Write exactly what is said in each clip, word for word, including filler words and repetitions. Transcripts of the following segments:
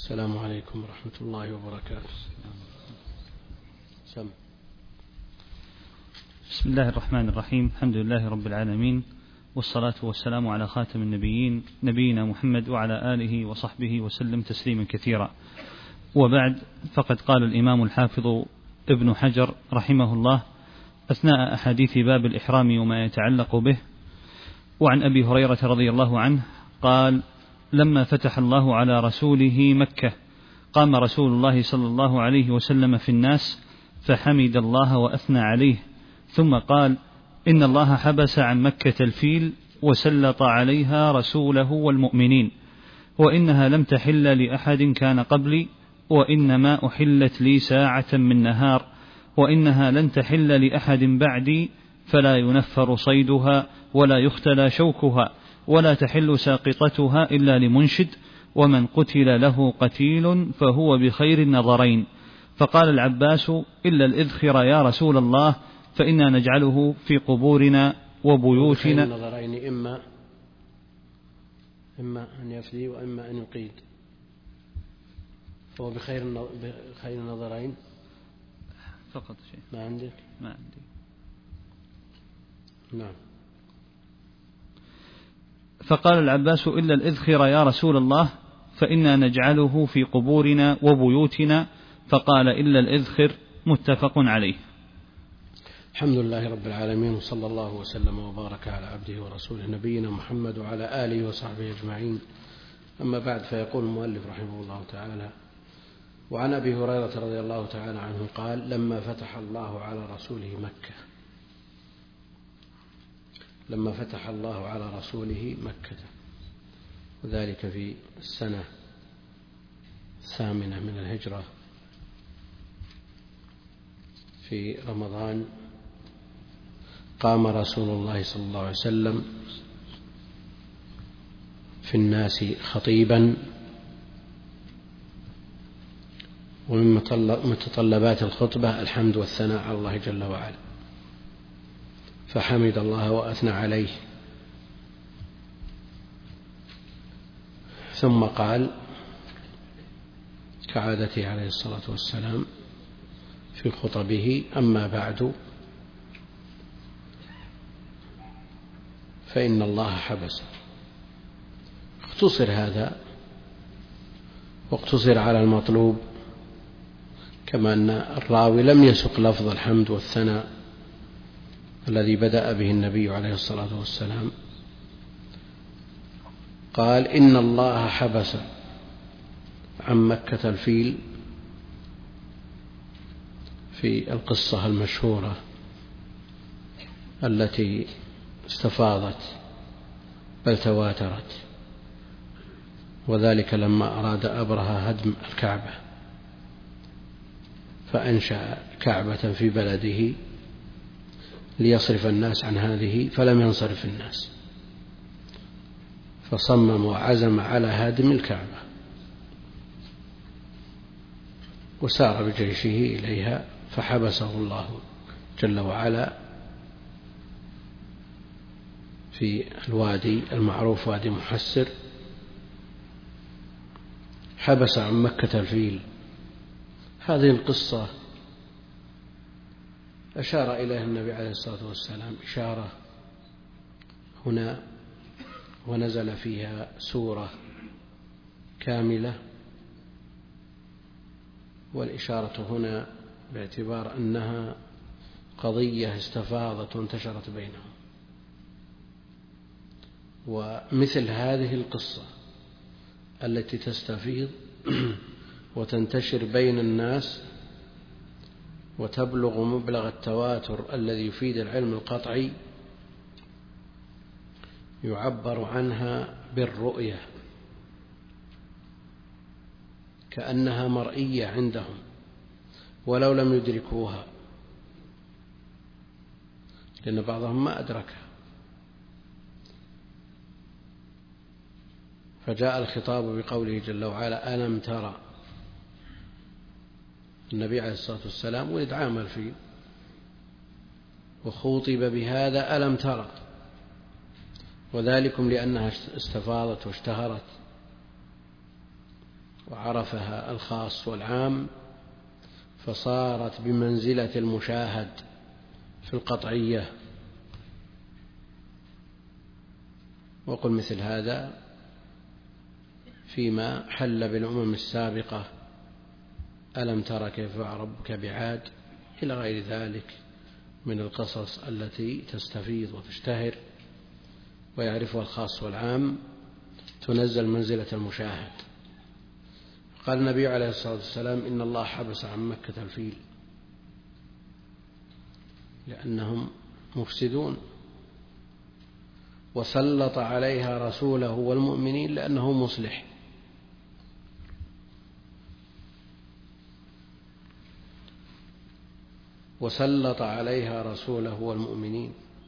السلام عليكم ورحمة الله وبركاته. سم. بسم الله الرحمن الرحيم. الحمد لله رب العالمين، والصلاة والسلام على خاتم النبيين نبينا محمد وعلى آله وصحبه وسلم تسليما كثيرا. وبعد، فقد قال الإمام الحافظ ابن حجر رحمه الله أثناء أحاديث باب الإحرام وما يتعلق به: وعن أبي هريرة رضي الله عنه قال: لما فتح الله على رسوله مكة قام رسول الله صلى الله عليه وسلم في الناس فحمد الله وأثنى عليه، ثم قال: إن الله حبس عن مكة الفيل وسلط عليها رسوله والمؤمنين، وإنها لم تحل لأحد كان قبلي، وإنما أحلت لي ساعة من نهار، وإنها لن تحل لأحد بعدي، فلا ينفر صيدها ولا يختلى شوكها، ولا تحل ساقطتها إلا لمنشد، ومن قتل له قتيل فهو بخير النظرين. فقال العباس: إلا الإذخر يا رسول الله، فإنا نجعله في قبورنا وبيوتنا. النظرين إما إما أن يفدي وإما أن يقيد، فهو بخير بخير النظرين فقط شيء ما عندك؟ ما عندي. نعم. فقال العباس: إلا الإذخر يا رسول الله، فإنا نجعله في قبورنا وبيوتنا. فقال: إلا الإذخر. متفق عليه. الحمد لله رب العالمين، وصلى الله وسلم وبارك على عبده ورسوله نبينا محمد وعلى آله وصحبه أجمعين. أما بعد، فيقول المؤلف رحمه الله تعالى: وعن أبي هريرة رضي الله تعالى عنه قال: لما فتح الله على رسوله مكة لما فتح الله على رسوله مكة وذلك في السنة الثامنة من الهجرة في رمضان، قام رسول الله صلى الله عليه وسلم في الناس خطيبا، ومن متطلبات الخطبة الحمد والثناء على الله جل وعلا، فحمد الله وأثنى عليه، ثم قال كعادته عليه الصلاة والسلام في خطبه: أما بعد، فإن الله حبس. اختصر هذا واقتصر على المطلوب، كما أن الراوي لم يسق لفظ الحمد والثناء الذي بدأ به النبي عليه الصلاة والسلام. قال: إن الله حبس عن مكة الفيل، في القصة المشهورة التي استفاضت بل تواترت، وذلك لما أراد أبرهة هدم الكعبة، فأنشأ كعبة في بلده ليصرف الناس عن هذه، فلم ينصرف الناس، فصمم وعزم على هدم الكعبة، وسار بجيشه إليها، فحبسه الله جل وعلا في الوادي المعروف وادي محسر، حبس عن مكة الفيل. هذه القصة أشار إليها النبي عليه الصلاة والسلام إشارة هنا، ونزل فيها سورة كاملة، والإشارة هنا باعتبار أنها قضية استفاضت وانتشرت بينهم. ومثل هذه القصة التي تستفيض وتنتشر بين الناس وتبلغ مبلغ التواتر الذي يفيد العلم القطعي، يعبر عنها بالرؤية، كأنها مرئية عندهم ولو لم يدركوها، لأن بعضهم ما أدركها. فجاء الخطاب بقوله جل وعلا: ألم ترى. النبي عليه الصلاة والسلام ولد عام الفيل، وخوطب بهذا ألم ترى، وذلكم لأنها استفاضت واشتهرت وعرفها الخاص والعام، فصارت بمنزلة المشاهد في القطعية. وقل مثل هذا فيما حل بالأمم السابقة، ألم تر كيف فعل ربك بعاد، إلى غير ذلك من القصص التي تستفيض وتشتهر ويعرفها الخاص والعام، تنزل منزلة المشاهد. قال النبي عليه الصلاة والسلام: إن الله حبس عن مكة الفيل لأنهم مفسدون، وسلط عليها رسوله والمؤمنين لأنه مصلح. وسلط عليها رسوله والمؤمنين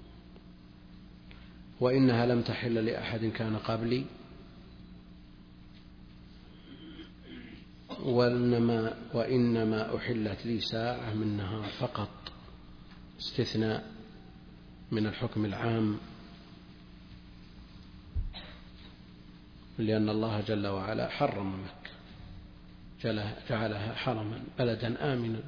وإنها لم تحل لأحد كان قبلي، وإنما, وإنما أحلت لي ساعة من نهار فقط، استثناء من الحكم العام، لأن الله جل وعلا حرم مكة، جعلها حرما بلدا آمنا،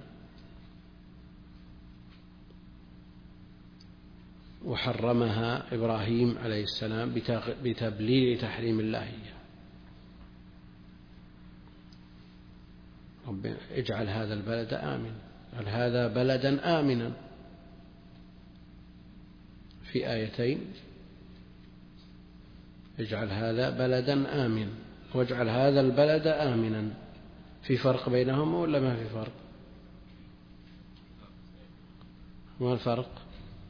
وحرمها إبراهيم عليه السلام بتبليغ تحريم الله إياه. رب اجعل هذا البلد آمنا، اجعل هذا بلدا آمنا في آيتين، اجعل هذا بلدا آمنا واجعل هذا البلد آمنا. في فرق بينهما ولا ما في فرق؟ ما الفرق؟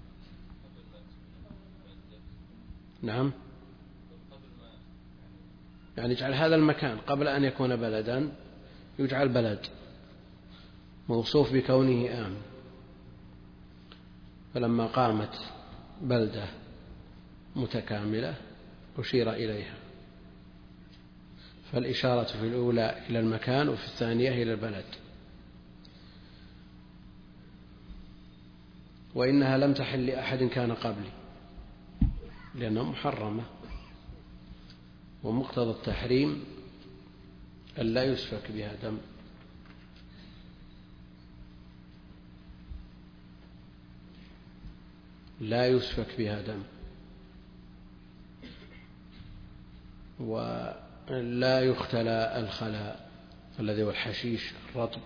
نعم، يعني اجعل هذا المكان قبل أن يكون بلدا، يجعل بلد موصوف بكونه آمن، فلما قامت بلدة متكاملة أشير إليها، فالإشارة في الأولى إلى المكان وفي الثانية إلى البلد. وإنها لم تحل لأحد كان قبلي لأنها محرمة، ومقتضى التحريم أن لا يسفك بها دم. لا يسفك بها دم، ولا يختلى الخلاء الذي هو الحشيش الرطب،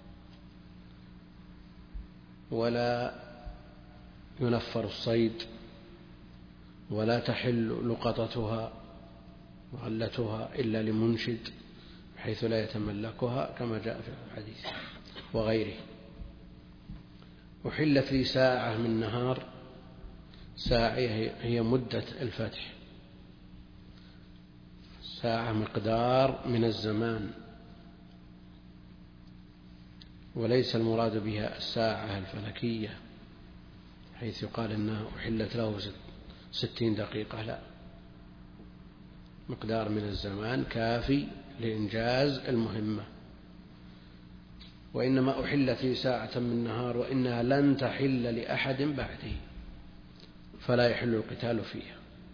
ولا ينفر الصيد، ولا تحل لقطتها وغلتها إلا لمنشد بحيث لا يتملكها كما جاء في الحديث وغيره. أحلت لي ساعة من نهار، ساعة هي مدة الفتح، ساعة مقدار من الزمان، وليس المراد بها الساعة الفلكية حيث يقال إنها أحلت له ستين دقيقة، لا، مقدار من الزمان كافي لإنجاز المهمة. وإنما أحلت لي ساعة من نهار وإنها لن تحل لأحد بعدي، فلا يحل القتال فيها،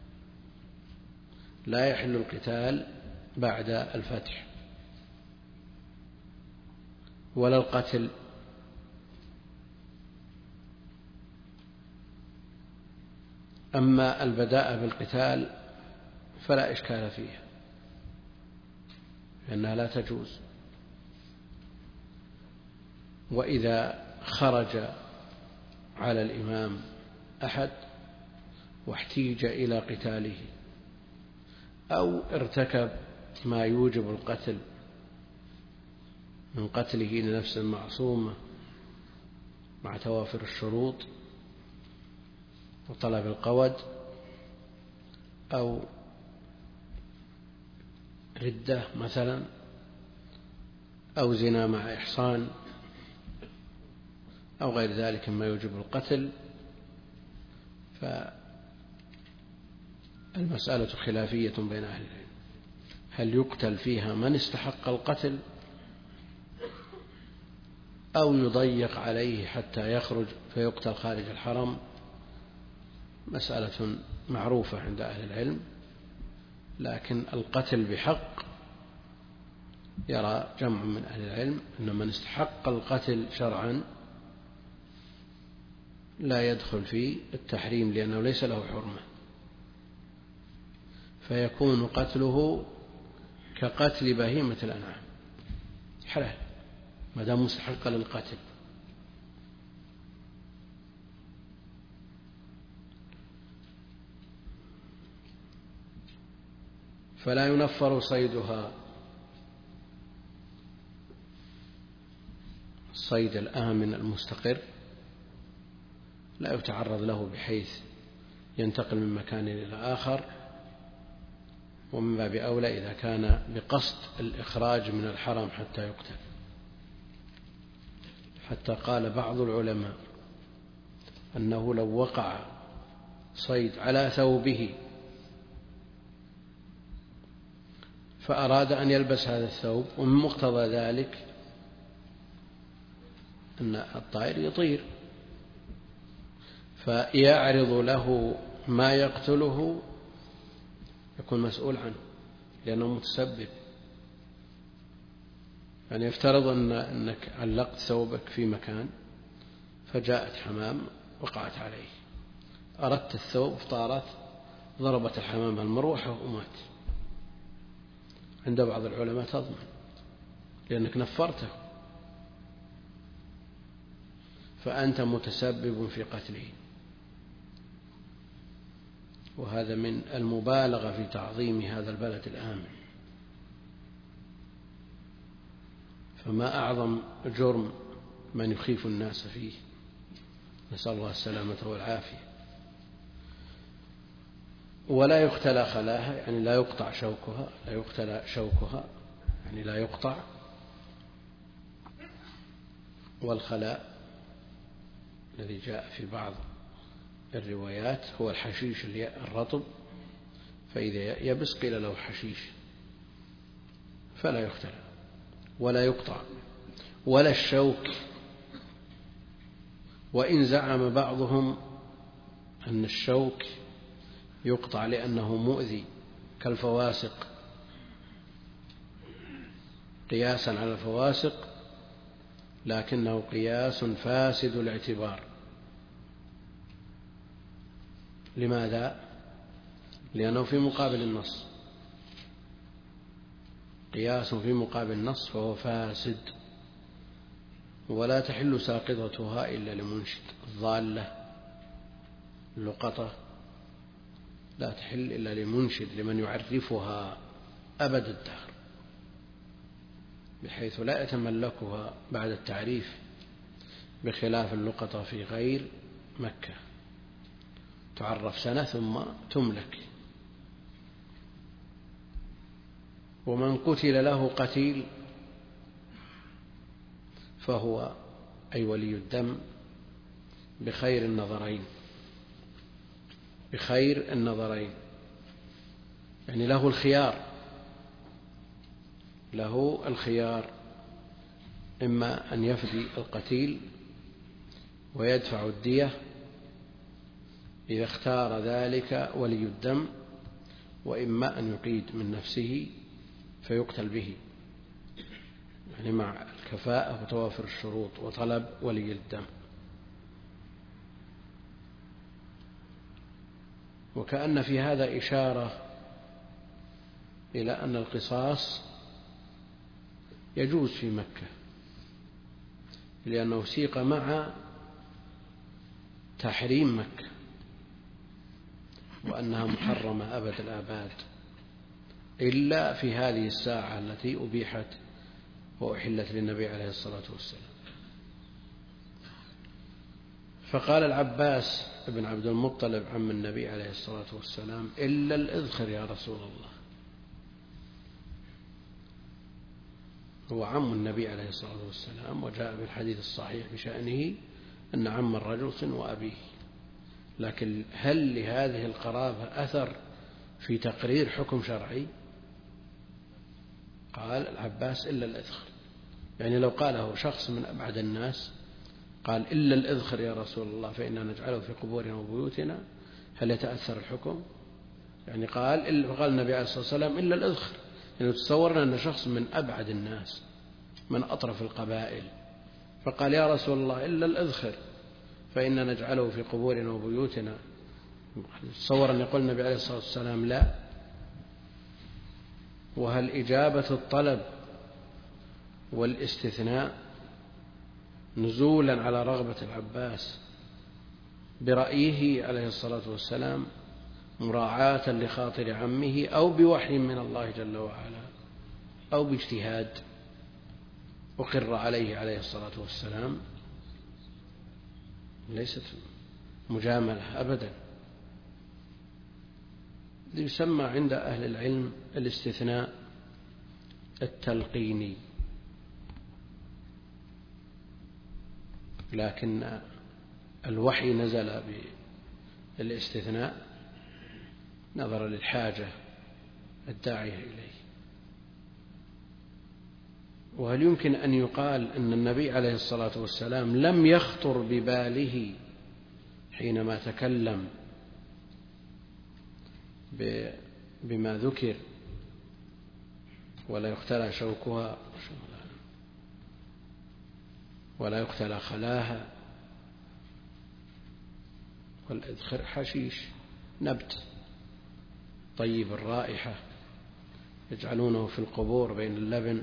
لا يحل القتال بعد الفتح ولا القتل. أما البداء بالقتال فلا إشكال فيها لأنها لا تجوز. وإذا خرج على الإمام أحد واحتيج إلى قتاله أو ارتكب ما يوجب القتل من قتله لنفس معصومة مع توافر الشروط وطلب القود، أو ردة مثلا، أو زنا مع إحصان، أو غير ذلك مما يوجب القتل، فالمسألة خلافية بين أهل العلم، هل يقتل فيها من استحق القتل أو يضيق عليه حتى يخرج فيقتل خارج الحرم؟ مسألة معروفة عند أهل العلم، لكن القتل بحق يرى جمع من أهل العلم أن من استحق القتل شرعا لا يدخل في التحريم لأنه ليس له حرمة، فيكون قتله كقتل بهيمة الأنعام حلال ما دام مستحق للقتل. فلا ينفر صيدها، الصيد الآمن المستقر لا يتعرض له بحيث ينتقل من مكان إلى آخر، ومن باب أولى إذا كان بقصد الإخراج من الحرم حتى يقتل. حتى قال بعض العلماء أنه لو وقع صيد على ثوبه فأراد أن يلبس هذا الثوب، ومن مقتضى ذلك أن الطائر يطير فيعرض له ما يقتله يكون مسؤول عنه لأنه متسبب. يعني يفترض أن أنك علقت ثوبك في مكان فجاءت حمام وقعت عليه، أردت الثوب طارت ضربت الحمام المروحة ومات، عند بعض العلماء تضمن لأنك نفرته، فأنت متسبب في قتله. وهذا من المبالغة في تعظيم هذا البلد الآمن. فما أعظم جرم من يخيف الناس فيه، نسأل الله السلامة والعافية. ولا يختلى خلاها، يعني لا يقطع شوكها، لا يختلى شوكها يعني لا يقطع. والخلاء الذي جاء في بعض الروايات هو الحشيش الرطب، فإذا يبس قيل له حشيش، فلا يختلى ولا يقطع ولا الشوك. وإن زعم بعضهم أن الشوك يقطع لأنه مؤذي كالفواسق قياسا على الفواسق، لكنه قياس فاسد الاعتبار. لماذا؟ لأنه في مقابل النص، قياس في مقابل النص فهو فاسد. ولا تحل ساقطتها إلا لمنشد، الضالة اللقطة لا تحل إلا لمنشد، لمن يعرفها أبد الدهر، بحيث لا يتملكها بعد التعريف، بخلاف اللقطة في غير مكة تعرف سنة ثم تملك. ومن قتل له قتيل فهو أي ولي الدم بخير النظرين، بخير النظرين يعني له الخيار، له الخيار إما أن يفدي القتيل ويدفع الدية إذا اختار ذلك ولي الدم، وإما أن يقيد من نفسه فيقتل به، يعني مع الكفاءة وتوافر الشروط وطلب ولي الدم. وكأن في هذا إشارة إلى أن القصاص يجوز في مكة، لأنه سيق مع تحريم مكة وأنها محرمة أبد الآباد إلا في هذه الساعة التي أبيحت وأحلت للنبي عليه الصلاة والسلام. فقال العباس بن عبد المطلب عم النبي عليه الصلاة والسلام: إلا الإذخر يا رسول الله. هو عم النبي عليه الصلاة والسلام، وجاء بالحديث الصحيح بشأنه أن عم الرجل صنو أبيه، لكن هل لهذه القرابة أثر في تقرير حكم شرعي؟ قال العباس: إلا الإذخر. يعني لو قاله شخص من أبعد الناس قال: إلا الإذخر يا رسول الله فإننا نجعله في قبورنا وبيوتنا، هل يتأثر الحكم؟ يعني قال قال النبي عليه الصلاة والسلام: إلا الإذخر، يعني تصورنا أن شخص من أبعد الناس من أطرف القبائل فقال يا رسول الله إلا الإذخر فإننا نجعله في قبورنا وبيوتنا، تصور أن يقول النبي عليه الصلاة والسلام لا؟ وهل إجابة الطلب والاستثناء نزولا على رغبة العباس برأيه عليه الصلاة والسلام مراعاة لخاطر عمه أو بوحي من الله جل وعلا أو باجتهاد أقر عليه عليه الصلاة والسلام؟ ليست مجاملة أبدا. يسمى عند أهل العلم الاستثناء التلقيني، لكن الوحي نزل بالاستثناء نظرا للحاجة الداعية إليه. وهل يمكن أن يقال أن النبي عليه الصلاة والسلام لم يخطر بباله حينما تكلم بما ذكر ولا يختلى شوكها ولا يختلى خلاها، والإذخر حشيش نبت طيب الرائحة يجعلونه في القبور بين اللبن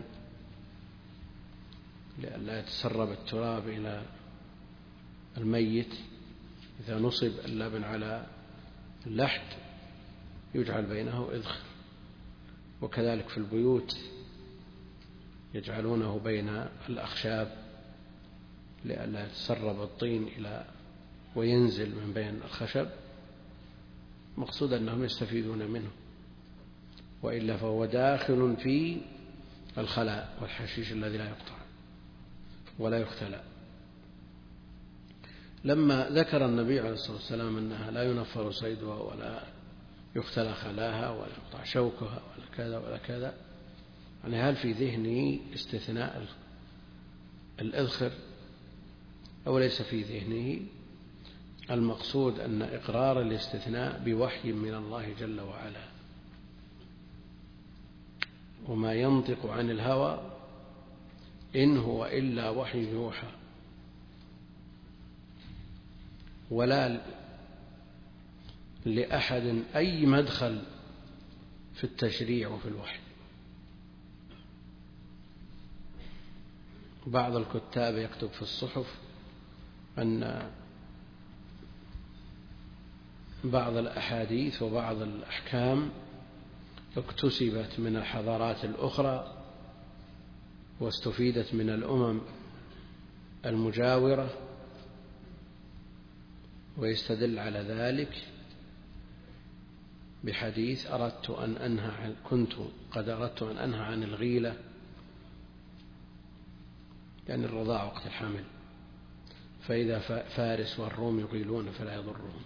لئلا يتسرب التراب إلى الميت. إذا نصب اللبن على اللحد يجعل بينه إذخر، وكذلك في البيوت يجعلونه بين الأخشاب لئلا يتسرب الطين إلى وينزل من بين الخشب، مقصود أنهم يستفيدون منه، وإلا فهو داخل في الخلاء والحشيش الذي لا يقطع ولا يختلى. لما ذكر النبي عليه الصلاة والسلام أنها لا ينفر صيدها ولا يختلى خلاها ولا يقطع شوكها ولا كذا ولا كذا، يعني هل في ذهنه استثناء الإذخر أو ليس في ذهنه؟ المقصود أن إقرار الاستثناء بوحي من الله جل وعلا، وما ينطق عن الهوى إن هو إلا وحي يوحى، ولا لأحد أي مدخل في التشريع وفي الوحي. بعض الكتاب يكتب في الصحف أن بعض الأحاديث وبعض الأحكام اكتسبت من الحضارات الأخرى واستفيدت من الأمم المجاورة، ويستدل على ذلك بحديث أردت أن أنهى كنت قد أردت أن أنهى عن الغيلة، يعني الرضاع وقت الحمل، فإذا فارس والروم يغيلون فلا يضرهم.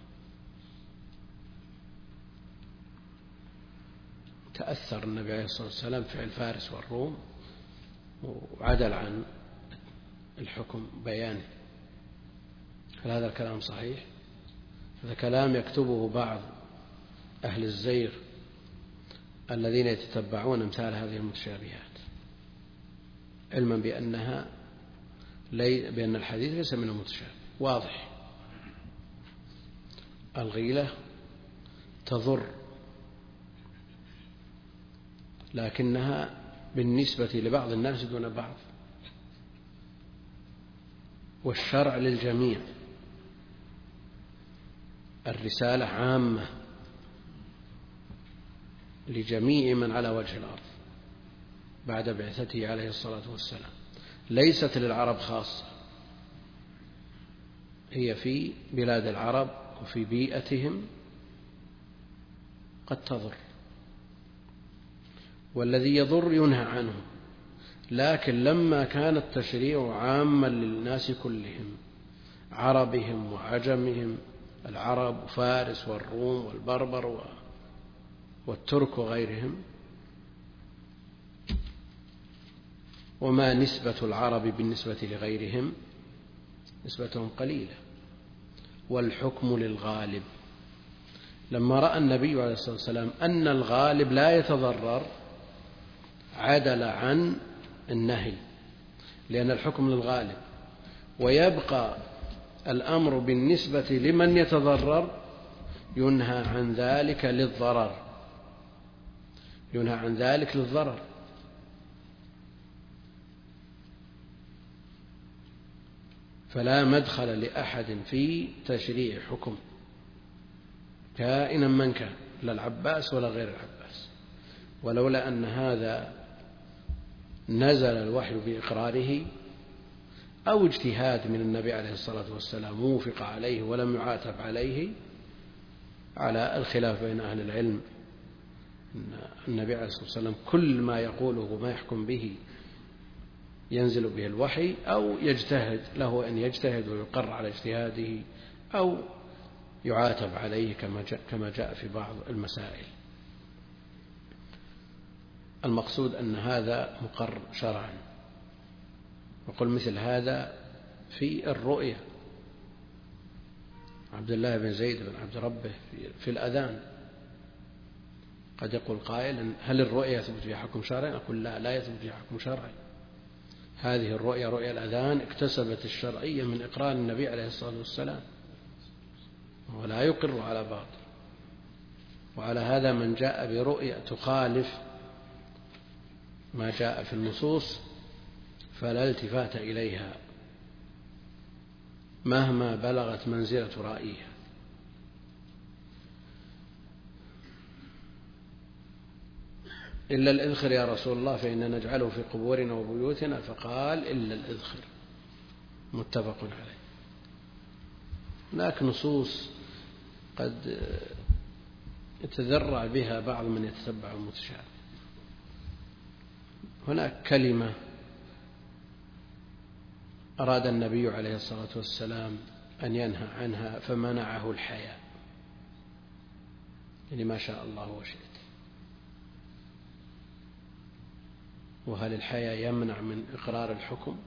تأثر النبي عليه الصلاة والسلام فعل فارس والروم وعدل عن الحكم بيانه. هل هذا الكلام صحيح؟ هذا كلام يكتبه بعض أهل الزيغ الذين يتتبعون أمثال هذه المتشابهات، علما بأنها لي بأن الحديث ليس من المتشابه واضح. الغيلة تضر، لكنها بالنسبة لبعض الناس دون بعض، والشرع للجميع، الرسالة عامة لجميع من على وجه الأرض بعد بعثته عليه الصلاة والسلام، ليست للعرب خاصة، هي في بلاد العرب وفي بيئتهم قد تضر، والذي يضر ينهى عنه. لكن لما كان التشريع عاما للناس كلهم، عربهم وعجمهم، العرب وفارس والروم والبربر والترك وغيرهم، وما نسبة العرب بالنسبة لغيرهم؟ نسبتهم قليلة، والحكم للغالب. لما رأى النبي عليه الصلاة والسلام أن الغالب لا يتضرر عدل عن النهي لأن الحكم للغالب، ويبقى الأمر بالنسبة لمن يتضرر ينهى عن ذلك للضرر، ينهى عن ذلك للضرر. فلا مدخل لأحد في تشريع حكم كائنا من كان، لا العباس ولا غير العباس، ولولا أن هذا نزل الوحي بإقراره أو اجتهاد من النبي عليه الصلاة والسلام ووفق عليه ولم يعاتب عليه، على الخلاف بين أهل العلم أن النبي عليه الصلاة والسلام كل ما يقوله وما يحكم به ينزل به الوحي، أو يجتهد له أن يجتهد ويقر على اجتهاده، أو يعاتب عليه كما جاء, كما جاء في بعض المسائل. المقصود أن هذا مقر شرعا. وقل مثل هذا في الرؤية، عبد الله بن زيد بن عبد ربه في الأذان قد يقول قائل هل الرؤية يثبت فيها حكم شرعي؟ أقول لا، لا يثبت فيها حكم شرعي. هذه الرؤية رؤية الأذان اكتسبت الشرعية من إقرار النبي عليه الصلاة والسلام، ولا يقر على باطل. وعلى هذا من جاء برؤية تخالف ما جاء في النصوص فلا التفات إليها مهما بلغت منزلة رأيها. إلا الإذخر يا رسول الله فإننا نجعله في قبورنا وبيوتنا، فقال إلا الإذخر، متفق عليه. هناك نصوص قد يتذرع بها بعض من يتتبع المتشابه. هناك كلمة أراد النبي عليه الصلاة والسلام أن ينهى عنها فمنعه الحياء، يعني ما شاء الله وشئت. وهل الحياء يمنع من إقرار الحكم؟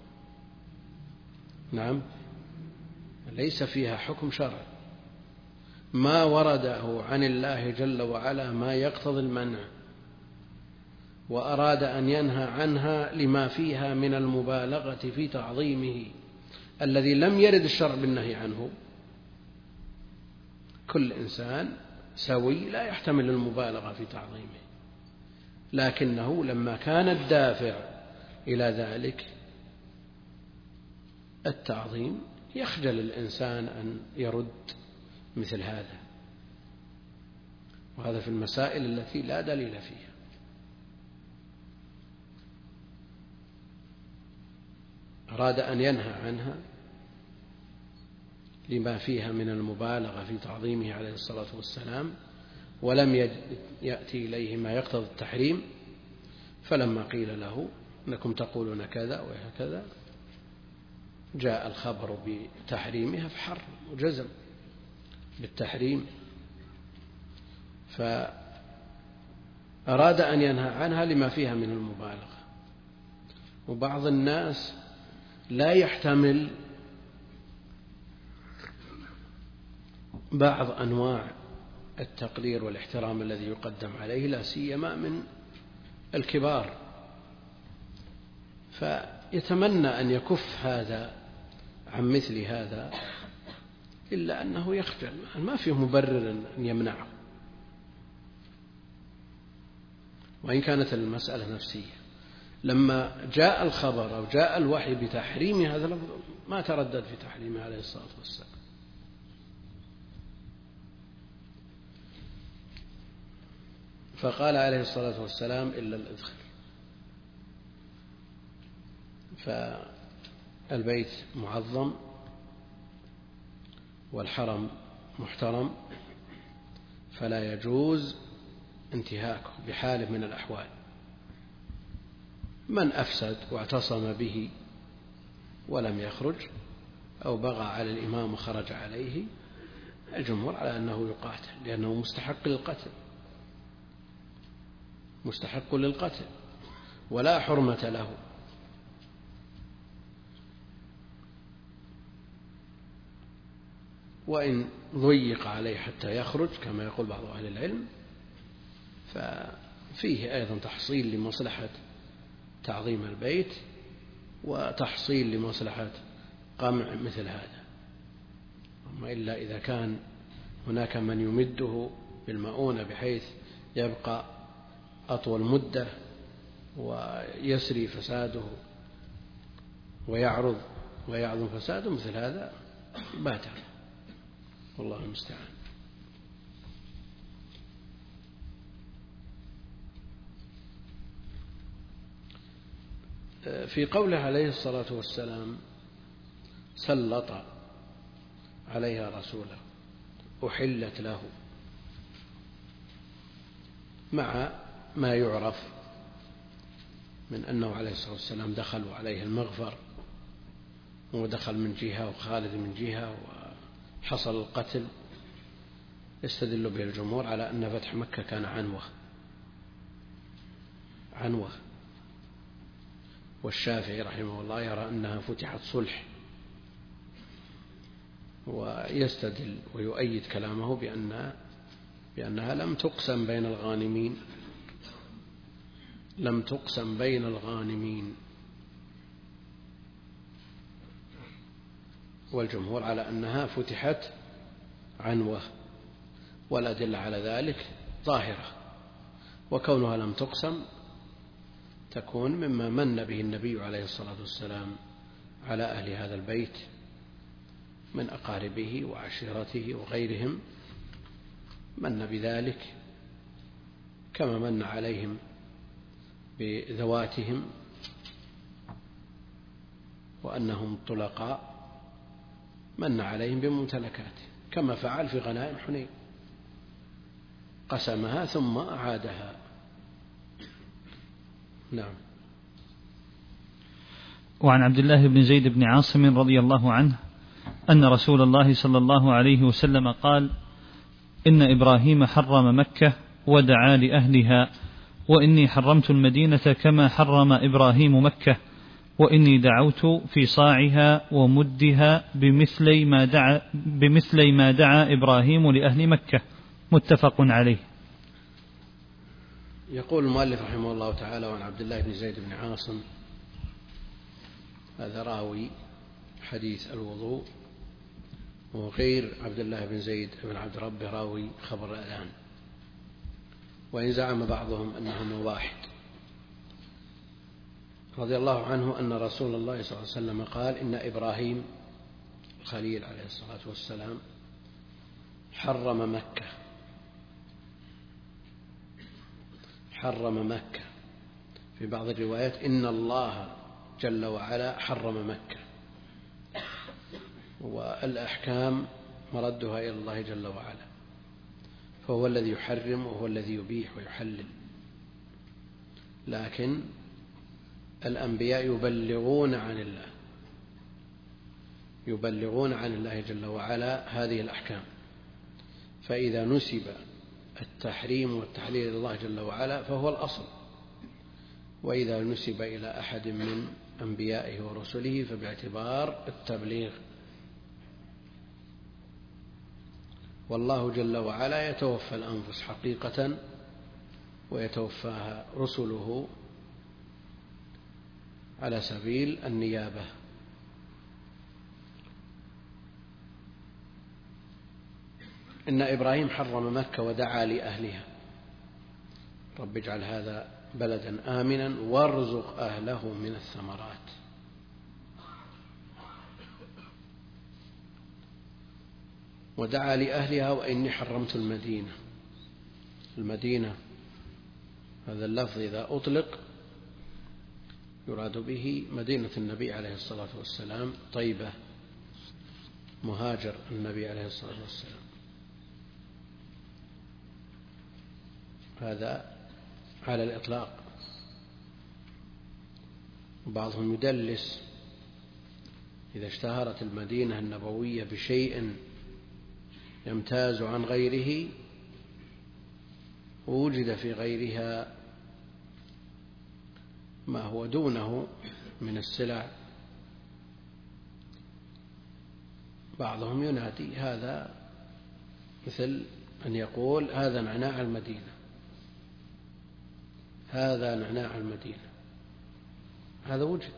نعم، ليس فيها حكم شرعي. ما ورده عن الله جل وعلا ما يقتضي المنع، وأراد أن ينهى عنها لما فيها من المبالغة في تعظيمه الذي لم يرد الشرع بالنهي عنه. كل إنسان سوي لا يحتمل المبالغة في تعظيمه، لكنه لما كان الدافع إلى ذلك التعظيم يخجل الإنسان أن يرد مثل هذا، وهذا في المسائل التي لا دليل فيها. أراد أن ينهى عنها لما فيها من المبالغة في تعظيمه عليه الصلاة والسلام، ولم يأتي إليه ما يقتضي التحريم. فلما قيل له أنكم تقولون كذا وهكذا جاء الخبر بتحريمها فحرم وجزم بالتحريم، فأراد أن ينهى عنها لما فيها من المبالغة. وبعض الناس لا يحتمل بعض أنواع التقدير والاحترام الذي يقدم عليه، لا سيما من الكبار، فيتمنى أن يكف هذا عن مثل هذا، إلا أنه يخجل، ما فيه مبرر أن يمنعه، وإن كانت المسألة نفسية. لما جاء الخبر أو جاء الوحي بتحريم هذا اللفظ ما تردد في تحريمه عليه الصلاة والسلام. فقال عليه الصلاة والسلام إلا الإذخر. فالبيت معظم والحرم محترم، فلا يجوز انتهاكه بحال من الأحوال. من أفسد واعتصم به ولم يخرج، أو بغى على الإمام وخرج عليه، الجمهور على أنه يقاتل، لأنه مستحق للقتل، مستحق للقتل ولا حرمة له. وإن ضيق عليه حتى يخرج كما يقول بعض أهل العلم، ففيه أيضا تحصيل لمصلحة تعظيم البيت وتحصيل لمصلحة قمع مثل هذا. أما إلا إذا كان هناك من يمده بالمؤونة بحيث يبقى أطول مدة ويسري فساده ويعرض ويعظم فساده، مثل هذا باتع، والله المستعان. في قوله عليه الصلاة والسلام سلط عليها رسوله أحلت له، مع ما يعرف من أنه عليه الصلاة والسلام دخلوا عليه المغفر، ودخل من جهة وخالد من جهة وحصل القتل، يستدل به الجمهور على أن فتح مكة كان عنوة عنوة والشافعي رحمه الله يرى أنها فتحت صلح، ويستدل ويؤيد كلامه بأن بأنها لم تقسم بين الغانمين لم تقسم بين الغانمين والجمهور على أنها فتحت عنوة، والأدلة على ذلك ظاهرة، وكونها لم تقسم تكون مما من به النبي عليه الصلاة والسلام على أهل هذا البيت من أقاربه وعشيرته وغيرهم، من بذلك كما من عليهم بذواتهم وأنهم طلقاء، من عليهم بممتلكاته، كما فعل في غنائم حنين قسمها ثم أعادها. نعم. وعن عبد الله بن زيد بن عاصم رضي الله عنه أن رسول الله صلى الله عليه وسلم قال: إن إبراهيم حرم مكة ودعا لأهلها، وإني حرمت المدينة كما حرم إبراهيم مكة، وإني دعوت في صاعها ومدها بمثل ما دعا, بمثل ما دعا إبراهيم لأهل مكة. متفق عليه. يقول المؤلف رحمه الله تعالى: وعن عبد الله بن زيد بن عاصم، هذا راوي حديث الوضوء، وغير عبد الله بن زيد بن عبد ربه راوي خبر الأذان، وإن زعم بعضهم أنهما واحد. رضي الله عنه أن رسول الله صلى الله عليه وسلم قال: إن إبراهيم الخليل عليه الصلاة والسلام حرم مكة حرم مكة في بعض الروايات إن الله جل وعلا حرم مكة، والأحكام مردها إلى الله جل وعلا، فهو الذي يحرم وهو الذي يبيح ويحلل، لكن الأنبياء يبلغون عن الله يبلغون عن الله جل وعلا هذه الأحكام، فإذا نسب التحريم والتحليل إلى الله جل وعلا فهو الأصل، وإذا نسب إلى أحد من أنبيائه ورسله فباعتبار التبليغ. والله جل وعلا يتوفى الأنفس حقيقة ويتوفاها رسله على سبيل النيابة. إن إبراهيم حرم مكة ودعا لأهلها: رب اجعل هذا بلدا آمنا وارزق أهله من الثمرات. ودعا لأهلها: وإني حرمت المدينة. المدينة هذا اللفظ إذا أطلق يراد به مدينة النبي عليه الصلاة والسلام، طيبة، مهاجر النبي عليه الصلاة والسلام، هذا على الإطلاق. بعضهم يدلس: إذا اشتهرت المدينة النبوية بشيء يمتاز عن غيره ووجد في غيرها ما هو دونه من السلع، بعضهم ينادي هذا مثل أن يقول: هذا نعناع المدينة، هذا نعناع المدينة، هذا وجد.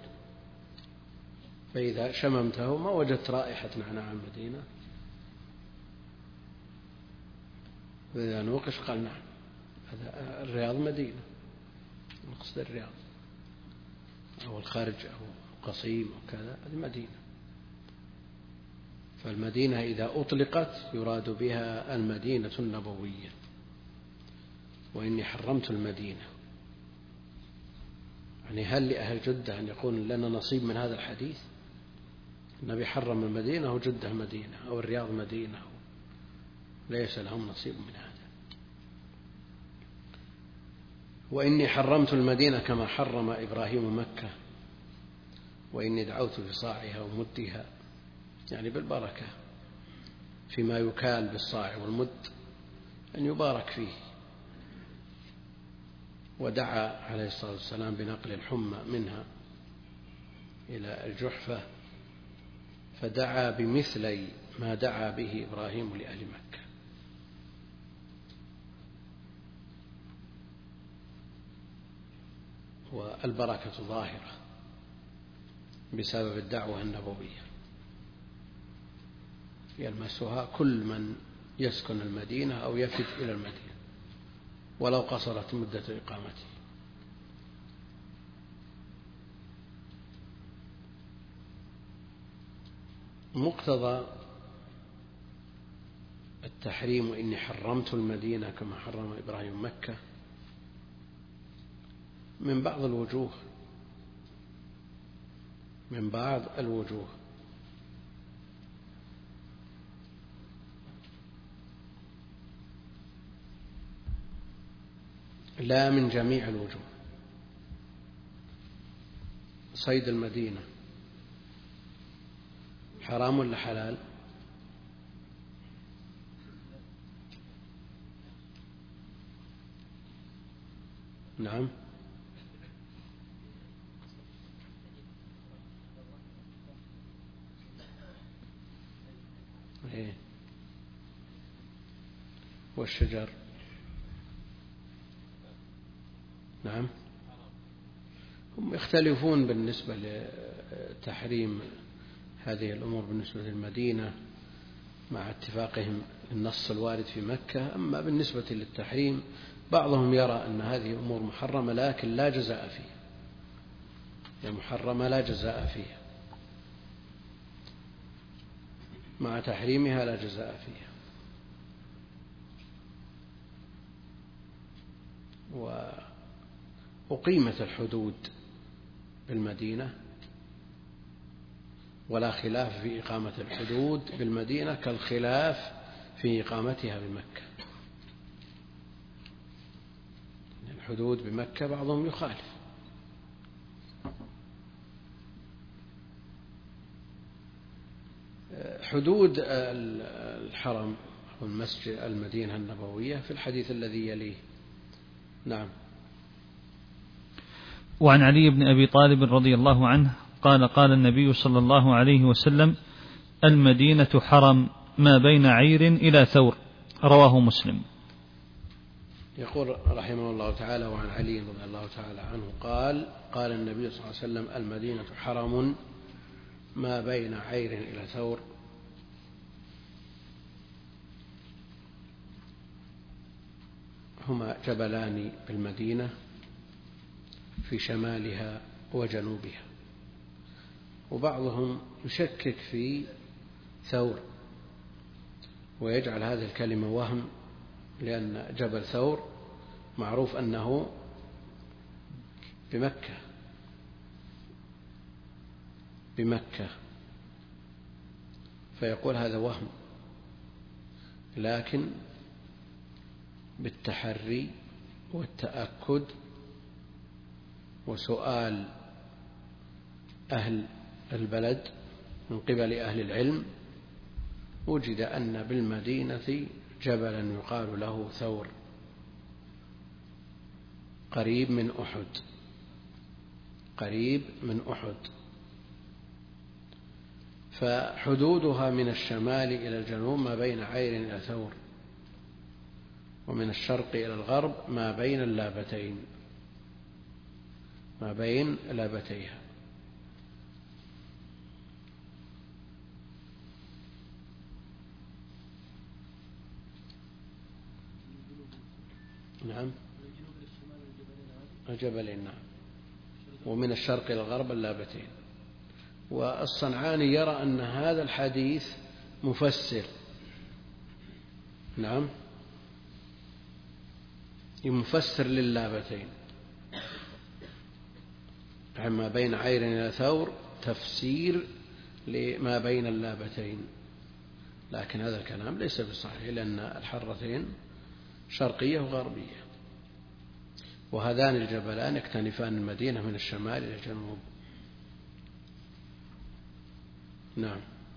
فإذا شممته ما وجدت رائحة نعناع المدينة، فإذا نوقش قال نعم هذا الرياض مدينة، نقصد الرياض أو الخارج أو قصيم أو كذا، هذه مدينة. فالمدينة إذا أطلقت يراد بها المدينة النبوية. وإني حرمت المدينة، يعني هل لأهل جدة أن يكون لنا نصيب من هذا الحديث؟ النبي حرم المدينة وجدة مدينة أو الرياض مدينة، ليس لهم نصيب من هذا. وإني حرمت المدينة كما حرم إبراهيم مكة، وإني دعوت بصاعها ومدها، يعني بالبركة فيما يكال بالصاع والمد أن يبارك فيه. ودعا عليه الصلاة والسلام بنقل الحمى منها إلى الجحفة، فدعا بمثلي ما دعا به إبراهيم لأهل مكة. والبركة ظاهرة بسبب الدعوة النبوية، يلمسها كل من يسكن المدينة أو يفد إلى المدينة ولو قصرت مدة إقامته. مقتضى التحريم وإني حرمت المدينة كما حرم إبراهيم مكة من بعض الوجوه من بعض الوجوه لا من جميع الوجوه. صيد المدينة حرام ولا حلال؟ نعم. إيه. والشجر نعم. هم يختلفون بالنسبة لتحريم هذه الأمور بالنسبة للمدينة مع اتفاقهم النص الوارد في مكة. أما بالنسبة للتحريم بعضهم يرى أن هذه أمور محرمة لكن لا جزاء فيها، هي محرمة لا جزاء فيها، مع تحريمها لا جزاء فيها. وأقيمت الحدود بالمدينة ولا خلاف في إقامة الحدود بالمدينة كالخلاف في إقامتها بمكة. الحدود بمكة بعضهم يخالف. حدود الحرم والمسجد المدينة النبوية في الحديث الذي يليه. نعم. وعن علي بن أبي طالب رضي الله عنه قال قال النبي صلى الله عليه وسلم: المدينة حرم ما بين عير إلى ثور. رواه مسلم. يقول رحمه الله تعالى: وعن علي رضي الله تعالى عنه قال قال النبي صلى الله عليه وسلم: المدينة حرم ما بين عير إلى ثور. هما جبلان بالمدينة في شمالها وجنوبها، وبعضهم يشكك في ثور ويجعل هذه الكلمة وهم، لأن جبل ثور معروف أنه بمكة بمكة فيقول هذا وهم. لكن بالتحري والتأكد وسؤال أهل البلد من قبل أهل العلم وجد أن بالمدينة جبلا يقال له ثور قريب من أحد قريب من أحد فحدودها من الشمال إلى الجنوب ما بين عير إلى ثور، ومن الشرق إلى الغرب ما بين اللابتين ما بين لابتيها. نعم الجبلين نعم، ومن الشرق إلى الغرب اللابتين. والصنعاني يرى أن هذا الحديث مفسر، نعم مفسر للابتين، ما بين عير إلى ثور تفسير لما بين اللابتين. لكن هذا الكلام ليس بصحيح، لأن الحرتين شرقية وغربية، وهذان الجبلان يكتنفان المدينة من الشمال إلى الجنوب. نعم.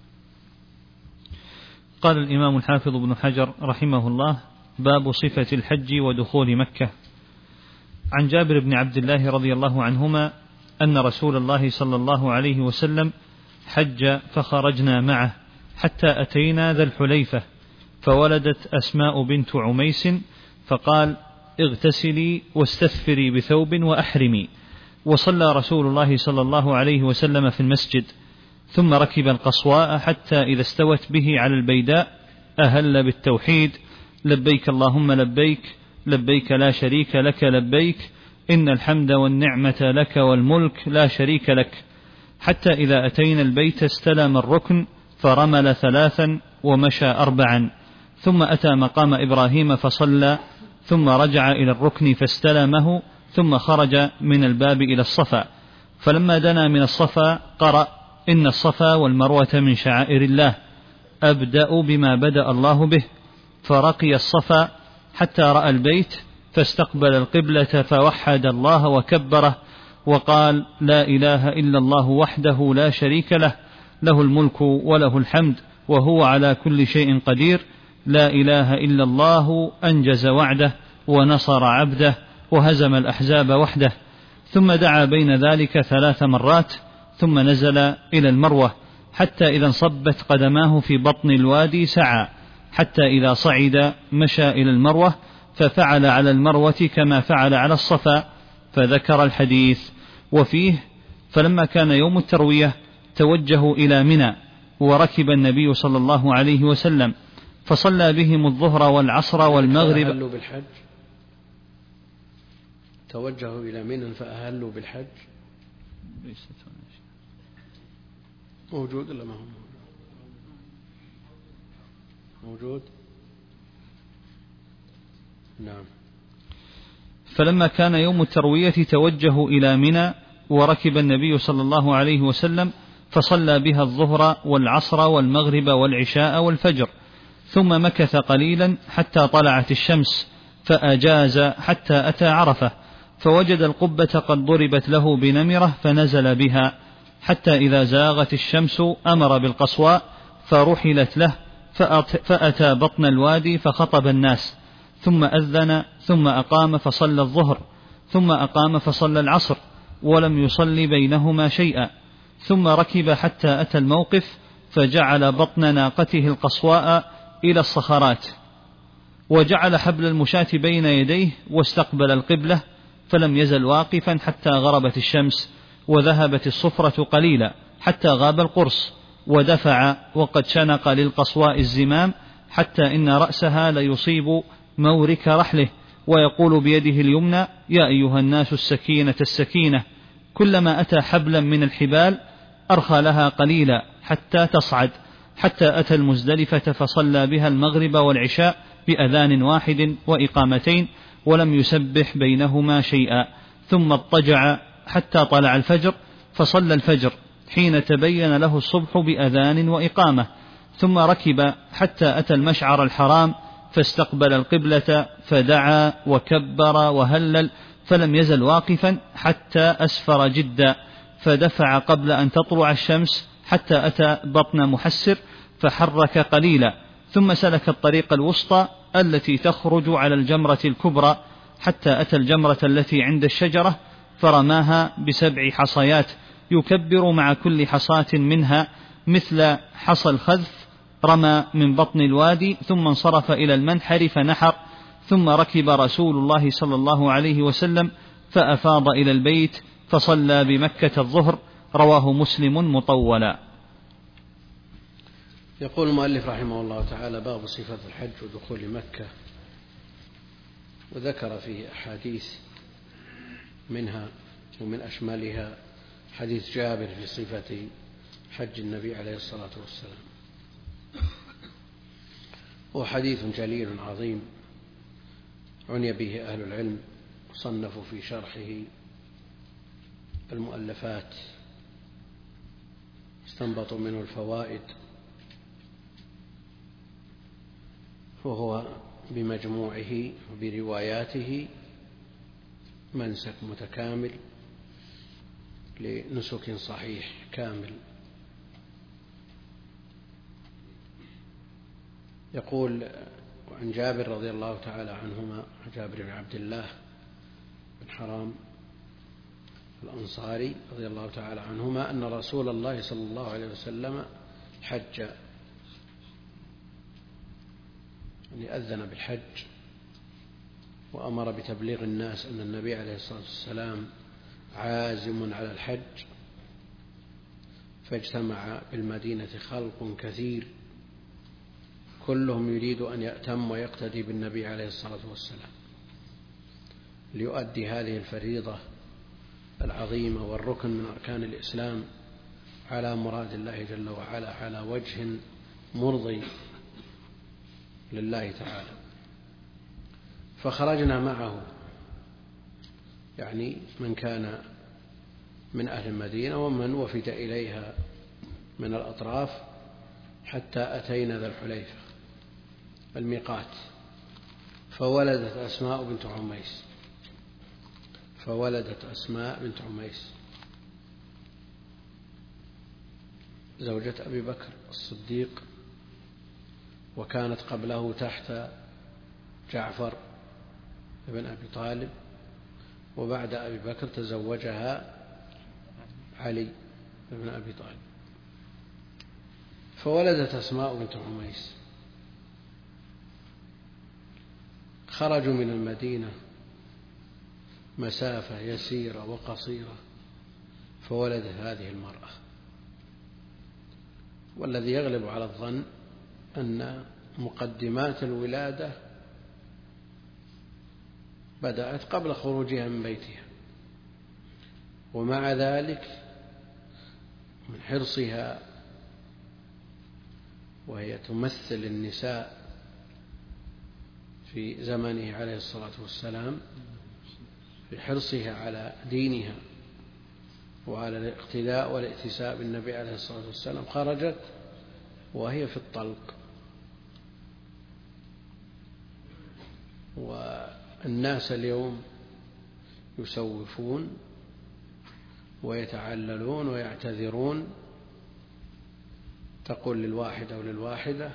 قال الإمام الحافظ ابن حجر رحمه الله: باب صفة الحج ودخول مكة. عن جابر بن عبد الله رضي الله عنهما أن رسول الله صلى الله عليه وسلم حج فخرجنا معه حتى أتينا ذا الحليفة، فولدت أسماء بنت عميس، فقال: اغتسلي واستثفري بثوب وأحرمي. وصلى رسول الله صلى الله عليه وسلم في المسجد، ثم ركب القصواء حتى إذا استوت به على البيداء أهل بالتوحيد: لبيك اللهم لبيك، لبيك لا شريك لك لبيك، إن الحمد والنعمة لك والملك لا شريك لك. حتى إذا أتينا البيت استلم الركن فرمل ثلاثا ومشى أربعا، ثم أتى مقام إبراهيم فصلى، ثم رجع إلى الركن فاستلمه، ثم خرج من الباب إلى الصفا، فلما دنا من الصفا قرأ: إن الصفا والمروة من شعائر الله، أبدأ بما بدأ الله به. فرقي الصفا حتى رأى البيت، فاستقبل القبلة فوحد الله وكبره، وقال: لا إله إلا الله وحده لا شريك له، له الملك وله الحمد وهو على كل شيء قدير، لا إله إلا الله أنجز وعده ونصر عبده وهزم الأحزاب وحده. ثم دعا بين ذلك ثلاث مرات، ثم نزل إلى المروة حتى إذا انصبت قدماه في بطن الوادي سعى، حتى إذا صعد مشى إلى المروة، ففعل على المروة كما فعل على الصفا، فذكر الحديث. وفيه: فلما كان يوم التروية توجهوا إلى منى، وركب النبي صلى الله عليه وسلم فصلى بهم الظهر والعصر والمغرب. فأهلوا بالحج، توجهوا إلى منى فأهلوا بالحج. موجود ولا ما هو موجود؟ نعم. فلما كان يوم التروية توجهوا إلى منى، وركب النبي صلى الله عليه وسلم فصلى بها الظهر والعصر والمغرب والعشاء والفجر، ثم مكث قليلا حتى طلعت الشمس، فأجاز حتى أتى عرفة، فوجد القبة قد ضربت له بنمرة فنزل بها، حتى إذا زاغت الشمس أمر بالقصواء فرحلت له، فأتى بطن الوادي فخطب الناس، ثم أذن، ثم أقام فصلى الظهر، ثم أقام فصلى العصر، ولم يصل بينهما شيئا، ثم ركب حتى أتى الموقف، فجعل بطن ناقته القصواء إلى الصخرات، وجعل حبل المشاة بين يديه، واستقبل القبلة، فلم يزل واقفا حتى غربت الشمس، وذهبت الصفرة قليلا حتى غاب القرص، ودفع وقد شنق للقصواء الزمام، حتى إن رأسها ليصيب مورك رحله، ويقول بيده اليمنى: يا أيها الناس السكينة السكينة. كلما أتى حبلا من الحبال أرخى لها قليلا حتى تصعد، حتى أتى المزدلفة فصلى بها المغرب والعشاء بأذان واحد وإقامتين، ولم يسبح بينهما شيئا، ثم اضطجع حتى طلع الفجر، فصلى الفجر حين تبين له الصبح بأذان وإقامة، ثم ركب حتى أتى المشعر الحرام، فاستقبل القبلة فدعا وكبر وهلل، فلم يزل واقفا حتى أسفر جدا، فدفع قبل أن تطلع الشمس حتى أتى بطن محسر، فحرك قليلا، ثم سلك الطريق الوسطى التي تخرج على الجمرة الكبرى، حتى أتى الجمرة التي عند الشجرة، فرماها بسبع حصيات، يكبر مع كل حصاة منها مثل حصى الخذف، رمى من بطن الوادي، ثم انصرف إلى المنحر فنحر، ثم ركب رسول الله صلى الله عليه وسلم فأفاض إلى البيت، فصلى بمكة الظهر. رواه مسلم مطولا. يقول المؤلف رحمه الله تعالى: باب صفة الحج ودخول مكة. وذكر فيه أحاديث، منها ومن أشملها حديث جابر في صفة حج النبي عليه الصلاة والسلام، هو حديث جليل عظيم عني به أهل العلم وصنفوا في شرحه المؤلفات، استنبطوا منه الفوائد، وهو بمجموعه وبرواياته منسك متكامل لنسك صحيح كامل. يقول عن جابر رضي الله تعالى عنهما، جابر بن عبد الله بن حرام الأنصاري رضي الله تعالى عنهما، أن رسول الله صلى الله عليه وسلم حج، يعني أذن بالحج وأمر بتبليغ الناس أن النبي عليه الصلاة والسلام عازم على الحج، فاجتمع بالمدينة خلق كثير كلهم يريد أن يأتم ويقتدي بالنبي عليه الصلاة والسلام ليؤدي هذه الفريضة العظيمة والركن من أركان الإسلام على مراد الله جل وعلا على وجه مرضي لله تعالى. فخرجنا معه، يعني من كان من أهل المدينة ومن وفد إليها من الأطراف، حتى أتينا ذا الحليفة الميقات، فولدت أسماء بنت عميس فولدت أسماء بنت عميس زوجة أبي بكر الصديق، وكانت قبله تحت جعفر بن أبي طالب، وبعد أبي بكر تزوجها علي بن أبي طالب، فولدت أسماء بنت عميس. خرجوا من المدينة مسافة يسيرة وقصيرة فولدت هذه المرأة. والذي يغلب على الظن أن مقدمات الولادة بدأت قبل خروجها من بيتها، ومع ذلك من حرصها وهي تمثل النساء في زمنه عليه الصلاة والسلام، في حرصها على دينها وعلى الاقتداء والائتساء بالنبي عليه الصلاة والسلام، خرجت وهي في الطلق. والناس اليوم يسوفون ويتعللون ويعتذرون، تقول للواحد أو للواحدة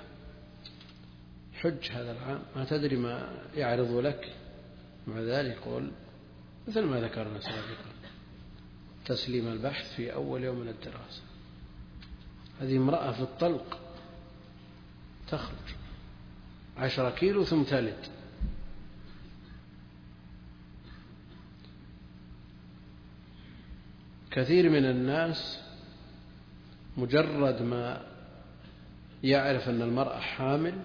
حج هذا العام، ما تدري ما يعرض لك، مع ذلك قل مثل ما ذكرنا سابقا تسليم البحث في أول يوم من الدراسة. هذه امرأة في الطلق تخرج عشرة كيلو ثم تلد. كثير من الناس مجرد ما يعرف أن المرأة حامل،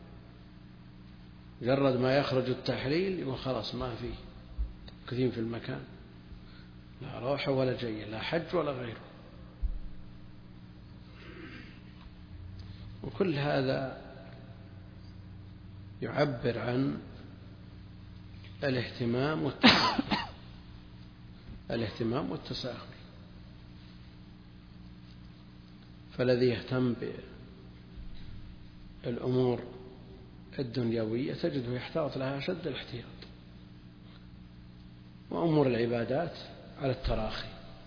مجرد ما يخرج التحليل يقول خلاص ما في كثير في المكان، لا روحة ولا جاية، لا حج ولا غيره. وكل هذا يعبر عن الاهتمام والتساهل الاهتمام والتساهل. فالذي يهتم بالأمور الدنيوية تجده يحتاط لها أشد الاحتياط، وأمور العبادات على التراخي.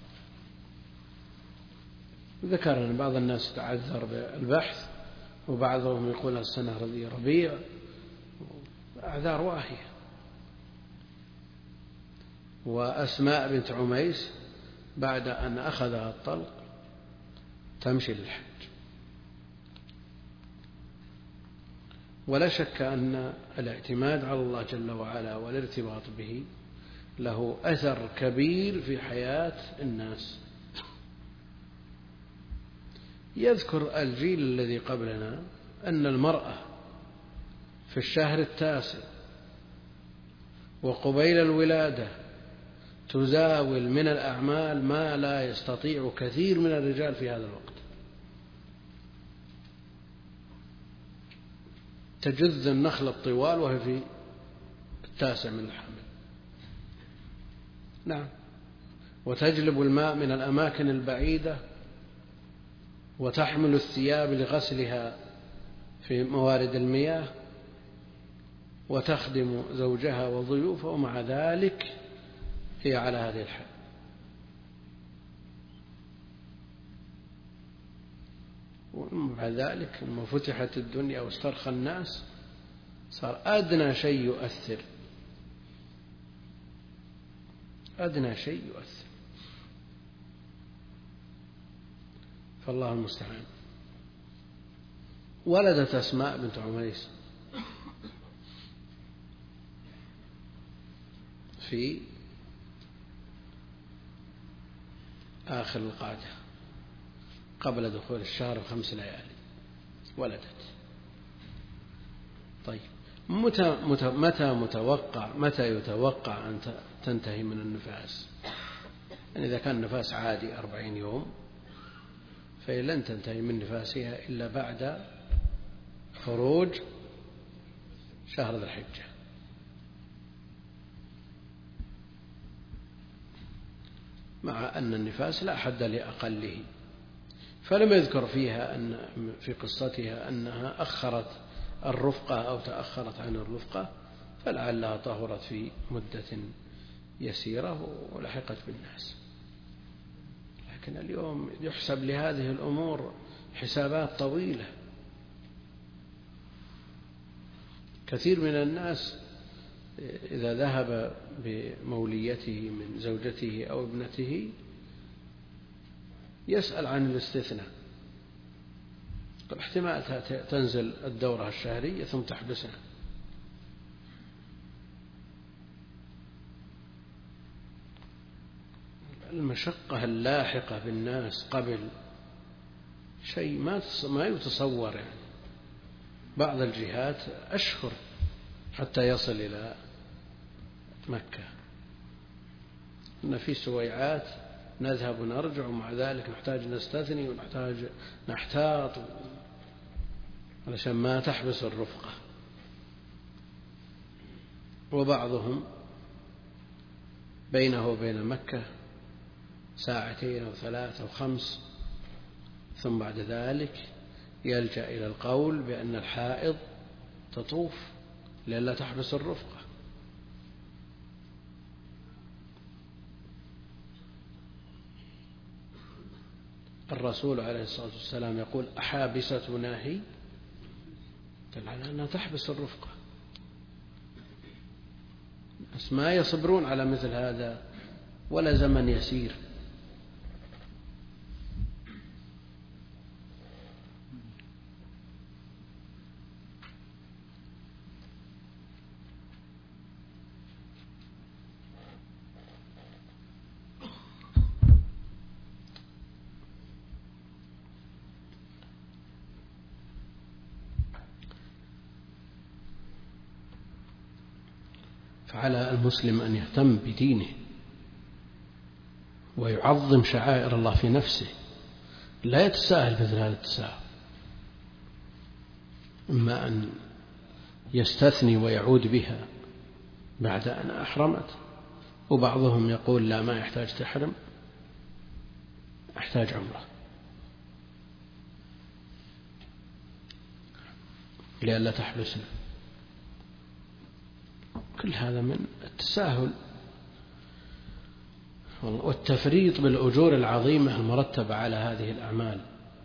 ذكر أن بعض الناس تعذر بالبحث، وبعضهم يقول السنة ربيع ربيع، أعذار واهية. وأسماء بنت عميس بعد أن أخذها الطلق تمشي للحج. ولا شك أن الاعتماد على الله جل وعلا والارتباط به له أثر كبير في حياة الناس. يذكر الجيل الذي قبلنا أن المرأة في الشهر التاسع وقبيل الولادة تزاول من الأعمال ما لا يستطيع كثير من الرجال في هذا الوقت. تجذ النخل الطوال وهي في التاسع من الحمل، نعم، وتجلب الماء من الأماكن البعيدة، وتحمل الثياب لغسلها في موارد المياه، وتخدم زوجها وضيوفه، ومع ذلك هي على هذه الحال. ومع ذلك لما فتحت الدنيا واسترخى الناس صار أدنى شيء يؤثر، أدنى شيء يؤثر، فالله المستعان. ولدت أسماء بنت عميس في آخر القعدة قبل دخول الشهر بخمس ليالي ولدت. طيب متى متى متوقع متى يتوقع أن تنتهي من النفاس؟ يعني إذا كان النفاس عادي أربعين يوم فهي لن تنتهي من نفاسها إلا بعد خروج شهر ذي الحجة. مع أن النفاس لا حد لأقله، فلم يذكر فيها أن في قصتها أنها أخرت الرفقة أو تأخرت عن الرفقة، فلعلها طهرت في مدة يسيرة ولحقت بالناس. لكن اليوم يحسب لهذه الأمور حسابات طويلة. كثير من الناس إذا ذهب بموليته من زوجته أو ابنته يسأل عن الاستثناء، قد احتمال تنزل الدورة الشهرية ثم تحبسها. المشقة اللاحقة بالناس قبل شيء ما ما يتصور. يعني بعض الجهات أشهر حتى يصل إلى مكة، إن في سويعات نذهب ونرجع، ومع ذلك نحتاج نستثني ونحتاج نحتاط علشان ما تحبس الرفقة. وبعضهم بينه وبين مكة ساعتين أو ثلاث أو خمس، ثم بعد ذلك يلجأ إلى القول بأن الحائض تطوف لئلا تحبس الرفقة. الرسول عليه الصلاة والسلام يقول أحابستنا هي؟ دل على أنها تحبس الرفقة. بس ما يصبرون على مثل هذا ولا زمن يسير. فعلى المسلم أن يهتم بدينه ويعظم شعائر الله في نفسه، لا يتساهل مثل هذا التساهل. إما أن يستثني ويعود بها بعد أن أحرمت، وبعضهم يقول لا ما يحتاج تحرم، أحتاج عمره لئلا تحبسنا. كل هذا من التساهل والتفريط بالأجور العظيمة المرتبة على هذه الأعمال.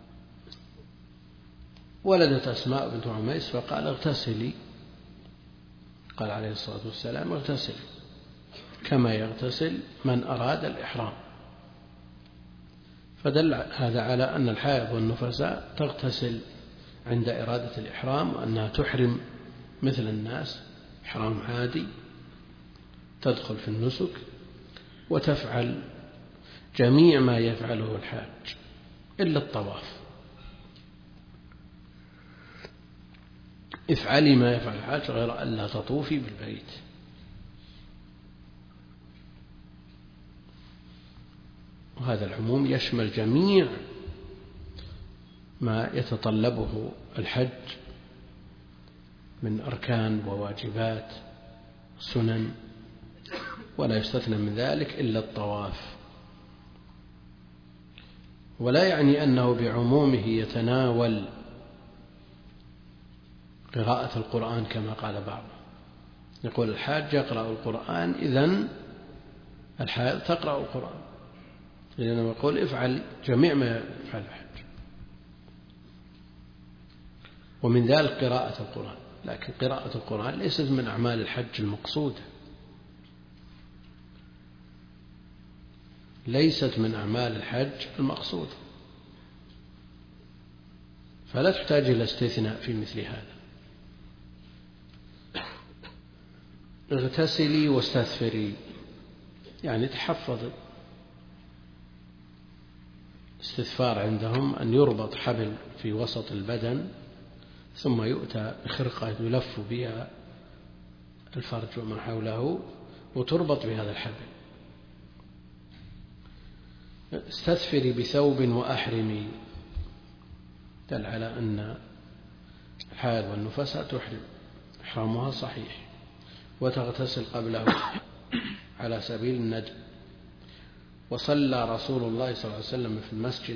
ولدت أسماء بنت عميس فقال اغتسلي، قال عليه الصلاة والسلام اغتسلي كما يغتسل من أراد الإحرام. فدل هذا على أن الحائض والنفساء تغتسل عند إرادة الإحرام، وأنها تحرم مثل الناس إحرام عادي، تدخل في النسك وتفعل جميع ما يفعله الحاج إلا الطواف. افعلي ما يفعل الحاج غير أن لا تطوفي بالبيت. وهذا العموم يشمل جميع ما يتطلبه الحج من أركان وواجبات سنن، ولا يستثنى من ذلك إلا الطواف. ولا يعني أنه بعمومه يتناول قراءة القرآن كما قال بعض، يقول الحاج يقرأ القرآن إذن الحائض تقرأ القرآن، لأنه يقول افعل جميع ما يفعل الحج، ومن ذلك قراءة القرآن. لكن قراءة القرآن ليست من أعمال الحج المقصودة، ليست من أعمال الحج المقصودة، فلا تحتاج إلى استثناء في مثل هذا. اغتسلي واستثفري يعني تحفظي. استثفار عندهم أن يربط حبل في وسط البدن ثم يؤتى بخرقة يلف بها الفرج وما حوله وتربط بهذا الحبل. استثفري بثوب وأحرمي، دل على أن الحائض والنفساء تحرم، إحرامها صحيح، وتغتسل قبله على سبيل الندب. وصلى رسول الله صلى الله عليه وسلم في المسجد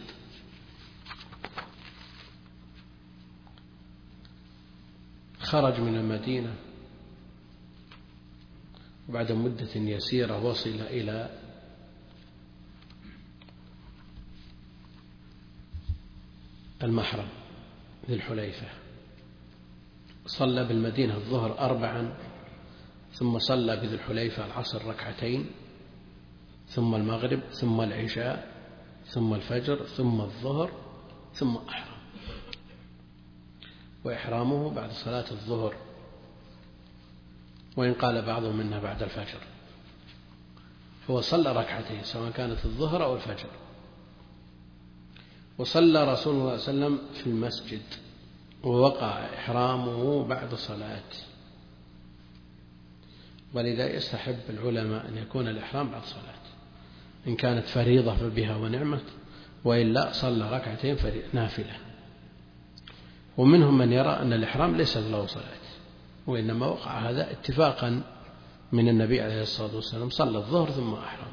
خرج من المدينة وبعد مدة يسيرة وصل إلى المحرم ذي الحليفة، صلى بالمدينة الظهر أربعا، ثم صلى بذي الحليفة العصر ركعتين، ثم المغرب، ثم العشاء، ثم الفجر، ثم الظهر، ثم أحرم. وإحرامه بعد صلاة الظهر، وإن قال بعضهم منها بعد الفجر، هو صلى ركعتين سواء كانت الظهر أو الفجر. وصلى رسول الله صلى الله عليه وسلم في المسجد، ووقع إحرامه بعد صلاة، ولذا يستحب العلماء أن يكون الإحرام بعد صلاة، إن كانت فريضة فبها ونعمت، وإلا صلى ركعتين نافلة. ومنهم من يرى أن الإحرام ليس له صلاة، وإنما وقع هذا اتفاقا من النبي عليه الصلاة والسلام، صلى الظهر ثم أحرم.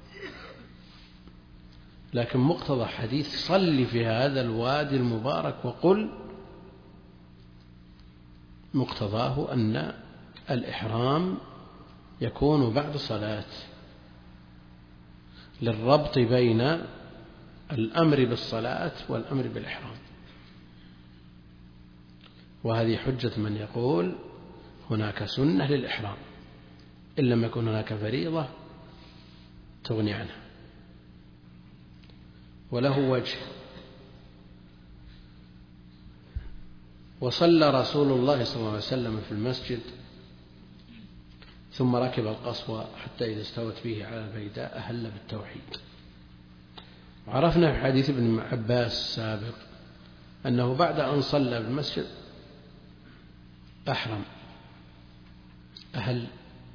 لكن مقتضى حديث صل في هذا الوادي المبارك وقل، مقتضاه أن الإحرام يكون بعد صلاة، للربط بين الأمر بالصلاة والأمر بالإحرام. وهذه حجة من يقول هناك سنة للإحرام إن لم يكن هناك فريضة تغني عنها. وله وجه. وصلى رسول الله صلى الله عليه وسلم في المسجد ثم ركب القصوى حتى إذا استوت به على البيداء أهل بالتوحيد. عرفنا في حديث ابن عباس السابق أنه بعد أن صلى بالمسجد أحرم أهل،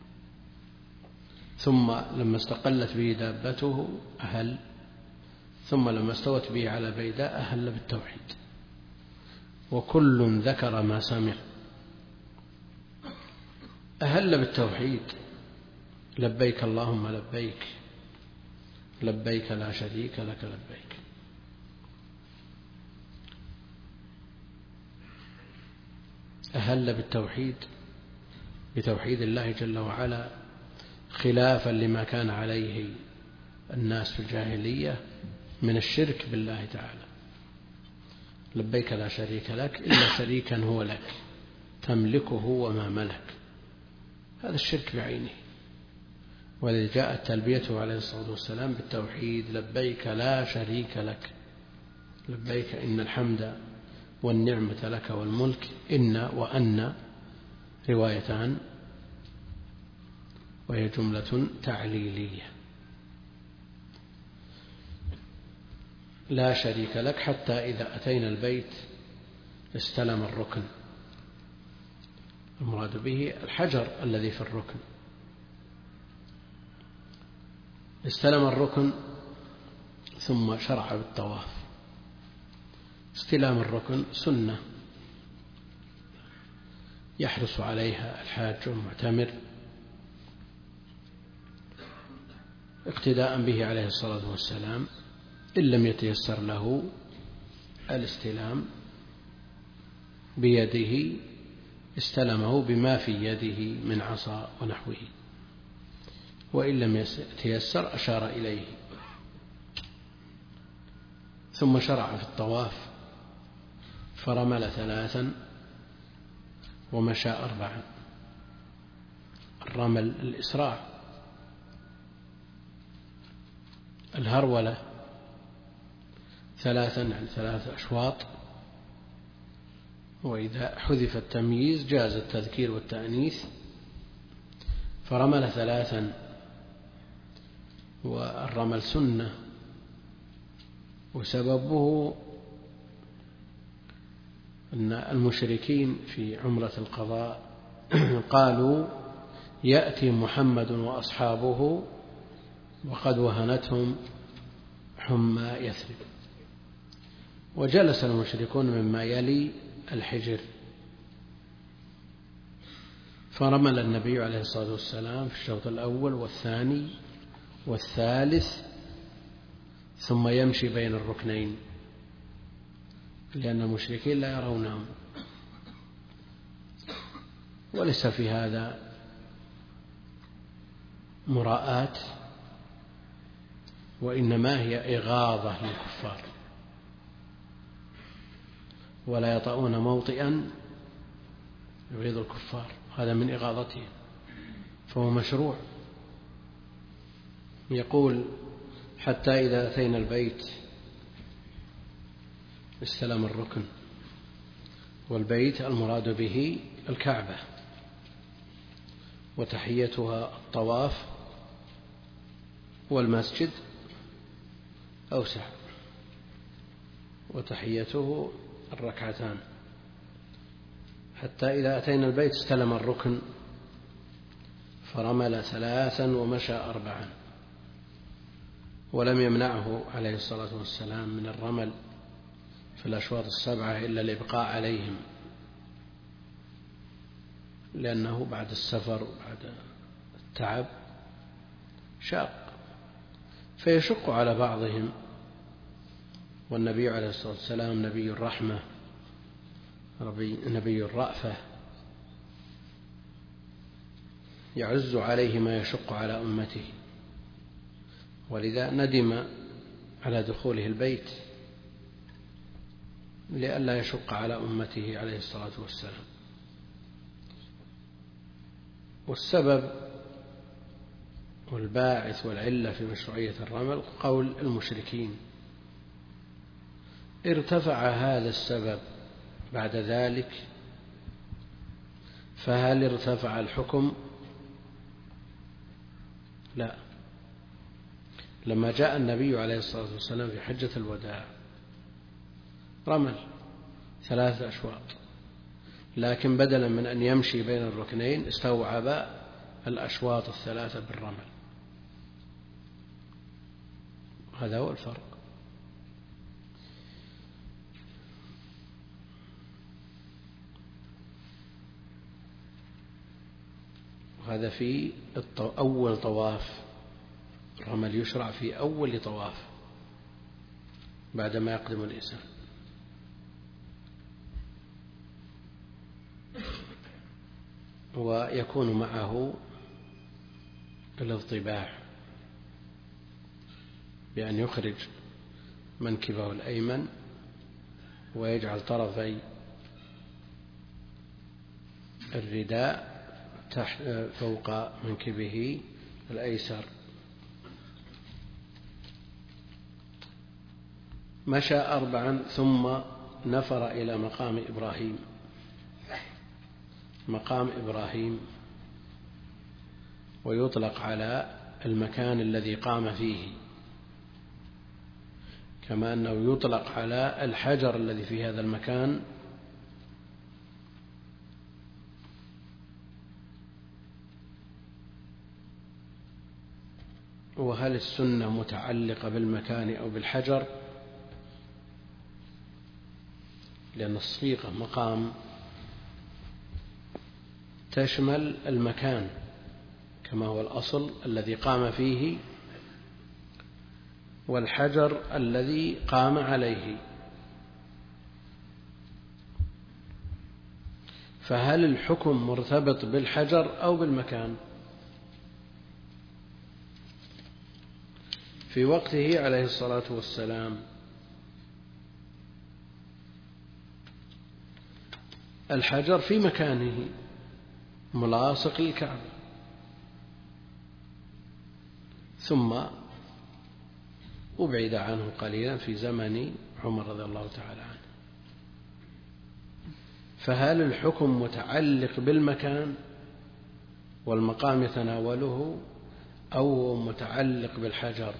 ثم لما استقلت به دابته أهل، ثم لما استوت به على بيداء أهل بالتوحيد. وكل ذكر ما سمع. أهل بالتوحيد، لبيك اللهم لبيك، لبيك لا شريك لك لبيك. أهل بالتوحيد، بتوحيد الله جل وعلا، خلافا لما كان عليه الناس في الجاهلية من الشرك بالله تعالى. لبيك لا شريك لك إلا شريكا هو لك تملكه وما ملك، هذا الشرك بعينه. ولذا جاءت تلبيته عليه الصلاة والسلام بالتوحيد، لبيك لا شريك لك لبيك إن الحمد والنعمة لك والملك. إن وأن روايتان، وهي جملة تعليلية. لا شريك لك حتى إذا أتينا البيت استلم الركن، المراد به الحجر الذي في الركن. استلم الركن ثم شرع بالطواف. استلام الركن سنة يحرص عليها الحاج والمعتمر اقتداء به عليه الصلاة والسلام، إن لم يتيسر له الاستلام بيده استلمه بما في يده من عصا ونحوه، وإن لم يتيسر أشار إليه. ثم شرع في الطواف فرمل ثلاثا ومشى أربعا. الرمل الإسراع، الهرولة ثلاثا عن ثلاث أشواط، وإذا حذف التمييز جاز التذكير والتأنيث. فرمل ثلاثا، والرمل سنة، وسببه أن المشركين في عمرة القضاء قالوا يأتي محمد وأصحابه وقد وهنتهم حمى يثرب، وجلس المشركون مما يلي الحجر، فرمل النبي عليه الصلاة والسلام في الشوط الأول والثاني والثالث، ثم يمشي بين الركنين لأن المشركين لا يرونهم. وليس في هذا مراءة، وإنما هي إغاظة للكفار، ولا يطؤون موطئا يغيظ الكفار، هذا من إغاظتهم، فهو مشروع. يقول حتى إذا أتينا البيت استلم الركن، والبيت المراد به الكعبة، وتحيتها الطواف، والمسجد أوسع وتحيته الركعتان. حتى إذا أتينا البيت استلم الركن فرمل ثلاثا ومشى أربعا، ولم يمنعه عليه الصلاة والسلام من الرمل في الأشواط السبعة إلا الإبقاء عليهم، لأنه بعد السفر وبعد التعب شاق، فيشق على بعضهم. والنبي عليه الصلاة والسلام نبي الرحمة، نبي الرأفة، يعز عليه ما يشق على أمته، ولذا ندم على دخوله البيت لئلا يشق على أمته عليه الصلاة والسلام. والسبب والباعث والعلة في مشروعية الرمل قول المشركين. ارتفع هذا السبب بعد ذلك، فهل ارتفع الحكم؟ لا. لما جاء النبي عليه الصلاة والسلام في حجة الوداع رمل ثلاثة أشواط، لكن بدلا من أن يمشي بين الركنين استوعب الأشواط الثلاثة بالرمل. هذا هو الفرق. وهذا في أول طواف، الرمل يشرع في أول طواف بعدما يقدم الإنسان. ويكون معه الاضطباع بأن يخرج منكبه الأيمن ويجعل طرفي الرداء تحت فوق منكبه الأيسر. مشى أربعا ثم نفر إلى مقام إبراهيم. مقام إبراهيم ويطلق على المكان الذي قام فيه، كما أنه يطلق على الحجر الذي في هذا المكان، وهل السنة متعلقة بالمكان أو بالحجر؟ لأن الصيغة مقام تشمل المكان كما هو الأصل الذي قام فيه، والحجر الذي قام عليه. فهل الحكم مرتبط بالحجر أو بالمكان؟ في وقته عليه الصلاة والسلام الحجر في مكانه ملاصق للكعبة، ثم أبعد عنه قليلا في زمن عمر رضي الله تعالى عنه. فهل الحكم متعلق بالمكان والمقام يتناوله أو متعلق بالحجر؟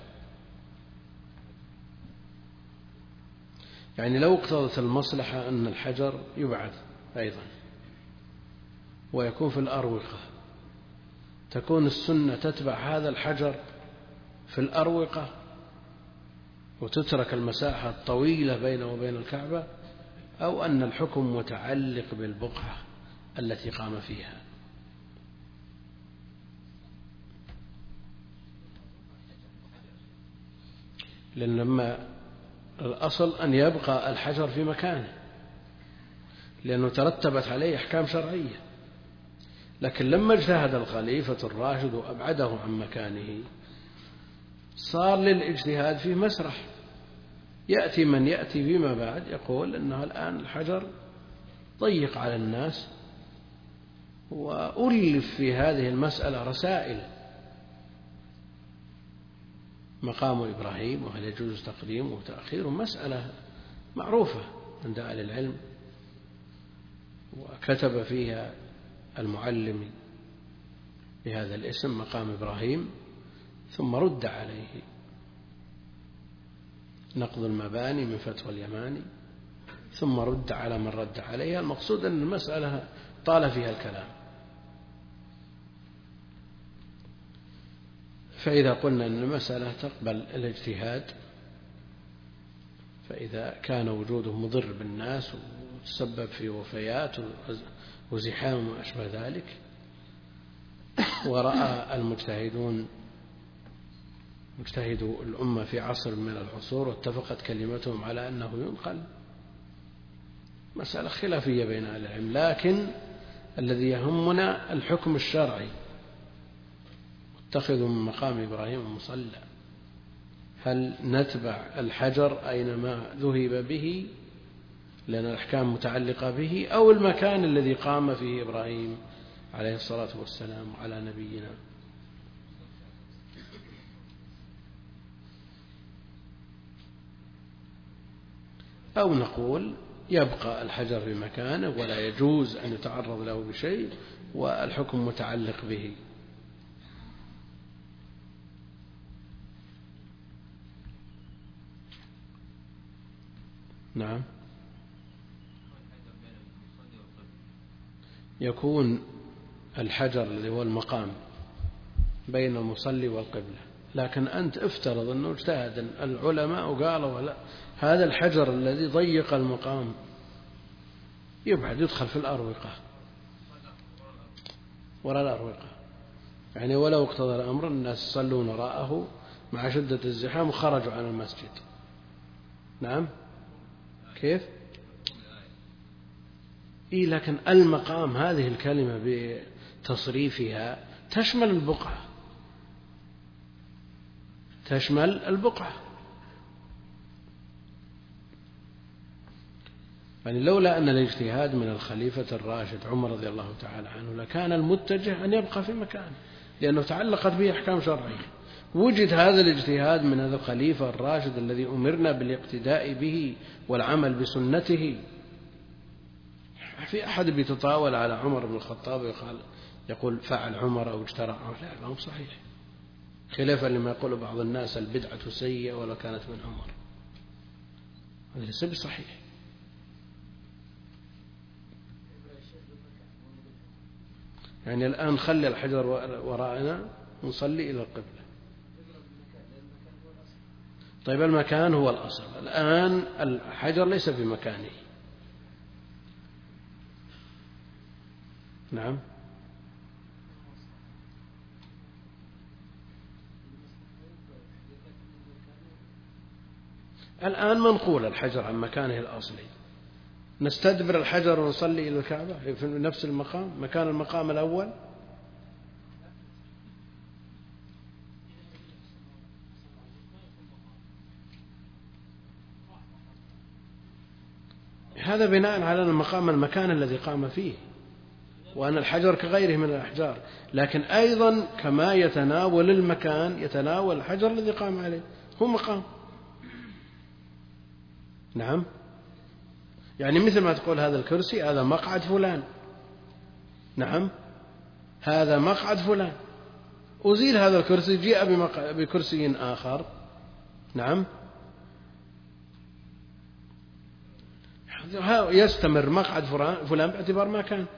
يعني لو اقتضت المصلحة أن الحجر يبعد أيضا ويكون في الأروقة، تكون السنة تتبع هذا الحجر في الأروقة وتترك المساحة الطويلة بينه وبين الكعبة، أو أن الحكم متعلق بالبقعة التي قام فيها؟ لأن لما الأصل أن يبقى الحجر في مكانه لأنه ترتبت عليه أحكام شرعية، لكن لما اجتهد الخليفة الراشد وأبعده عن مكانه صار للاجتهاد فيه مسرح. يأتي من يأتي فيما بعد يقول أنه الآن الحجر ضيق على الناس، وألف في هذه المسألة رسائل: مقام إبراهيم وهل يجوز تقديمه وتأخيره، مسألة معروفة عند أهل العلم، وكتب فيها المعلم بهذا الاسم مقام إبراهيم، ثم رد عليه نقض المباني من فتوى اليماني، ثم رد على من رد عليها. المقصود أن المسألة طال فيها الكلام. فإذا قلنا أن المسألة تقبل الاجتهاد، فإذا كان وجوده مضر بالناس وتسبب في وفيات وزحام وما أشبه ذلك، ورأى المجتهدون مجتهدو الأمة في عصر من العصور واتفقت كلمتهم على أنه ينقل، مسألة خلافية بين أهل العلم، لكن الذي يهمنا الحكم الشرعي. اتخذوا من مقام إبراهيم مصلى، هل نتبع الحجر أينما ذهب به لأن الأحكام متعلقة به، أو المكان الذي قام فيه إبراهيم عليه الصلاة والسلام على نبينا؟ أو نقول يبقى الحجر في مكانه ولا يجوز أن يتعرض له بشيء والحكم متعلق به. نعم، يكون الحجر الذي هو المقام بين المصلي والقبلة، لكن أنت افترض أنه اجتهد العلماء وقالوا لا، هذا الحجر الذي ضيق المقام يبعد يدخل في الأروقة وراء الأروقة، يعني ولو اقتضى الأمر الناس يصلون وراءه مع شدة الزحام وخرجوا عن المسجد. نعم، كيف؟ إيه، لكن المقام هذه الكلمة بتصريفها تشمل البقعة، تشمل البقعة. يعني لولا أن الاجتهاد من الخليفة الراشد عمر رضي الله تعالى عنه لكان المتجه أن يبقى في مكانه لأنه تعلقت به أحكام شرعية. وجد هذا الاجتهاد من هذا الخليفة الراشد الذي أمرنا بالاقتداء به والعمل بسنته. في أحد بيتطاول على عمر بن الخطاب ويقال يقول فعل عمر أو اجترع، لا، ما هو صحيح، خلافا لما يقول بعض الناس البدعة سيئة ولو كانت من عمر، هذا ليس بصحيح. يعني الآن خلي الحجر وراءنا ونصلي إلى القبلة. طيب المكان هو الأصل، الآن الحجر ليس في مكانه. نعم. الآن منقول الحجر عن مكانه الأصلي، نستدبر الحجر ونصلي إلى الكعبة في نفس المقام، مكان المقام الأول. هذا بناء على المقام المكان الذي قام فيه، وأن الحجر كغيره من الأحجار، لكن أيضا كما يتناول المكان يتناول الحجر الذي قام عليه، هو مقام. نعم، يعني مثل ما تقول هذا الكرسي هذا مقعد فلان، نعم هذا مقعد فلان، أزيل هذا الكرسي جاء بكرسي آخر، نعم يستمر مقعد فلان باعتبار ما كان.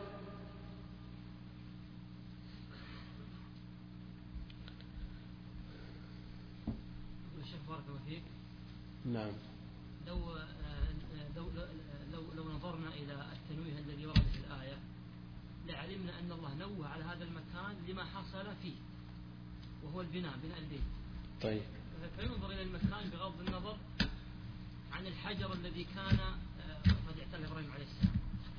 نعم. لو لو لو لو نظرنا إلى التنويه الذي ورد في الآية لعلمنا أن الله نوه على هذا المكان لما حصل فيه، وهو البناء، بناء البيت. طيب. فينظر إلى المكان بغض النظر عن الحجر الذي كان قد اعتله إبراهيم عليه السلام.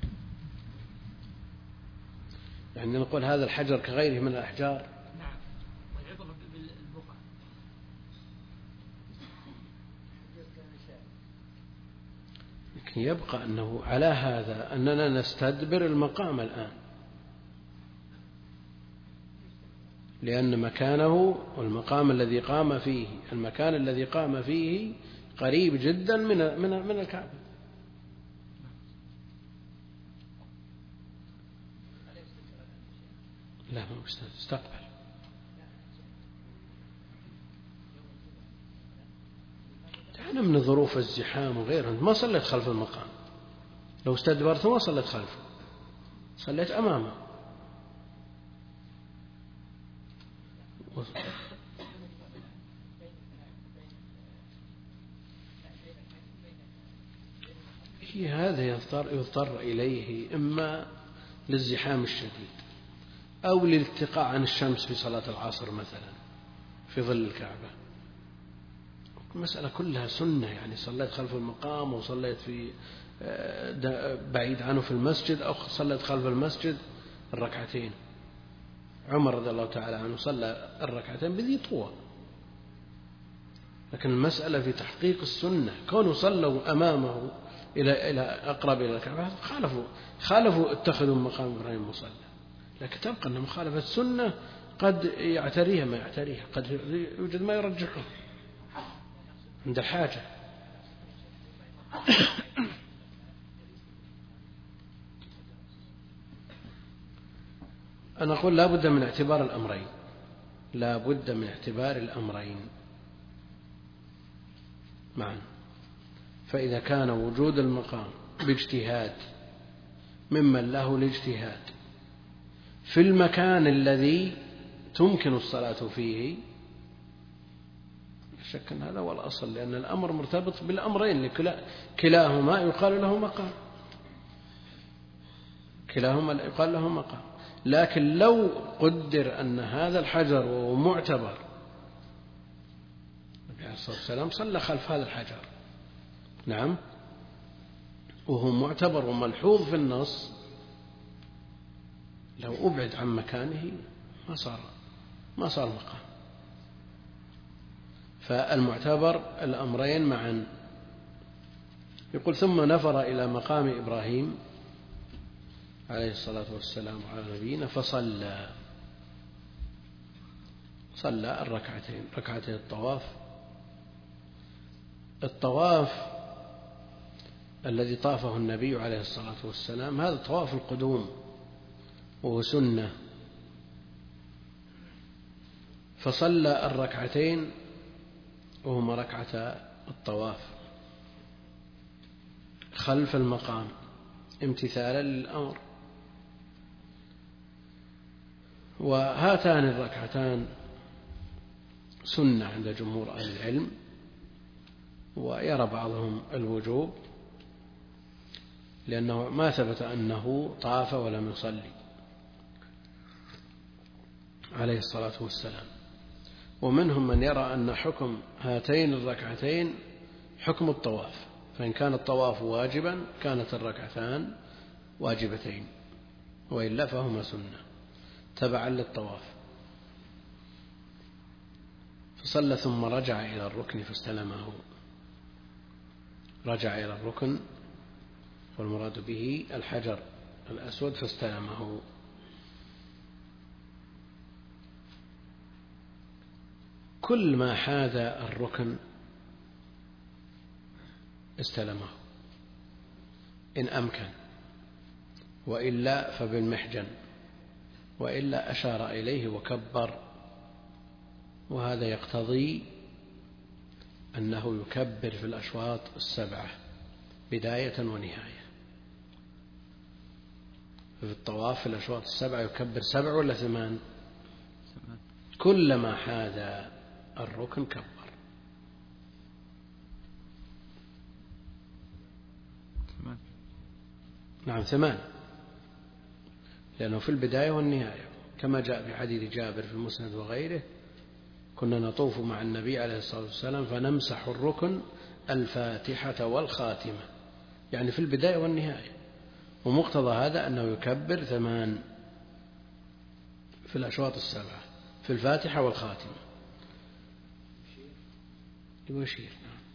يعني نقول هذا الحجر كغيره من الأحجار. نعم، والعبرة بالبقعة. لكن يبقى أنه على هذا أننا نستدبر المقام الآن، لأن مكانه والمقام الذي قام فيه، المكان الذي قام فيه قريب جدا من من من الكعبة. لا، ما استقبل. أنا من ظروف الزحام وغيرها ما صليت خلف المقام، لو استدبرت ما صليت خلفه، صليت أمامه. هذا يضطر, يضطر إليه إما للزحام الشديد أو للاتقاء عن الشمس في صلاة العصر مثلا في ظل الكعبة. المسألة كلها سنة، يعني صليت خلف المقام وصليت في بعيد عنه في المسجد أو صليت خلف المسجد الركعتين. عمر رضي الله تعالى عنه صلى الركعتين بذي طوى، لكن المسألة في تحقيق السنة، كونوا صلوا أمامه إلى إلى أقرب إلى الكعبة خالفوا خالفوا اتخذوا مقام إبراهيم مصلى، لكن تبقى أن مخالفة السنة قد يعتريها ما يعتريها، قد يوجد ما يرجحه عند الحاجة. أنا أقول لا بد من اعتبار الأمرين، لا بد من اعتبار الأمرين معا. فإذا كان وجود المقام باجتهاد ممن له الاجتهاد في المكان الذي تمكن الصلاة فيه، لا شك أن هذا هو الأصل، لأن الأمر مرتبط بالأمرين، كلاهما يقال له مقام، كلاهما يقال له مقام. لكن لو قدر أن هذا الحجر وهو معتبر، النبي عليه الصلاة والسلام صلى خلف هذا الحجر، نعم، وهو معتبر وملحوظ في النص، لو أبعد عن مكانه ما صار ما صار مقام. فالمعتبر الأمرين معا. يقول ثم نفر إلى مقام إبراهيم عليه الصلاة والسلام على نبينا فصلى صلى الركعتين ركعتين الطواف. الطواف الذي طافه النبي عليه الصلاة والسلام هذا طواف القدوم وهو سنة، فصلى الركعتين وهما ركعتا الطواف خلف المقام امتثالا للأمر. وهاتان الركعتان سنة عند جمهور أهل العلم، ويرى بعضهم الوجوب لأنه ما ثبت أنه طاف ولم يصلي عليه الصلاة والسلام. ومنهم من يرى أن حكم هاتين الركعتين حكم الطواف، فإن كان الطواف واجبا كانت الركعتان واجبتين، وإلا فهما سنة تبعا للطواف. فصلى ثم رجع إلى الركن فاستلمه، رجع إلى الركن والمراد به الحجر الأسود فاستلمه. كل ما حاذى الركن استلمه إن أمكن، وإلا فبالمحجن، وإلا أشار إليه وكبر، وهذا يقتضي أنه يكبر في الأشواط السبعة بداية ونهاية. في الطواف في الأشواط السبعة يكبر سبع ولا ثمان؟ كلما حاذى الركن كبر. ثمان. نعم ثمان، لأنه في البداية والنهاية، كما جاء في حديث جابر في المسند وغيره: كنا نطوف مع النبي عليه الصلاة والسلام فنمسح الركن الفاتحة والخاتمة، يعني في البداية والنهاية. ومقتضى هذا أنه يكبر ثمان في الأشواط السبعة في الفاتحة والخاتمة. يشير.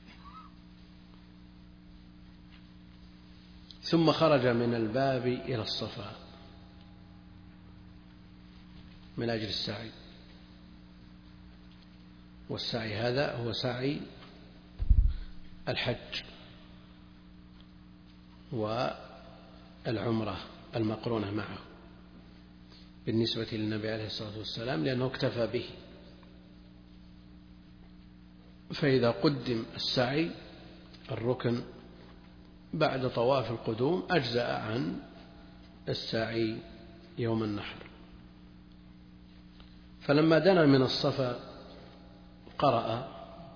ثم خرج من الباب إلى الصفا من أجل السعي، والسعي هذا هو سعي الحج والعمرة المقرونة معه بالنسبة للنبي عليه الصلاة والسلام، لأنه اكتفى به. فإذا قدم السعي الركن بعد طواف القدوم أجزأ عن السعي يوم النحر. فلما دنا من الصفا قرأ: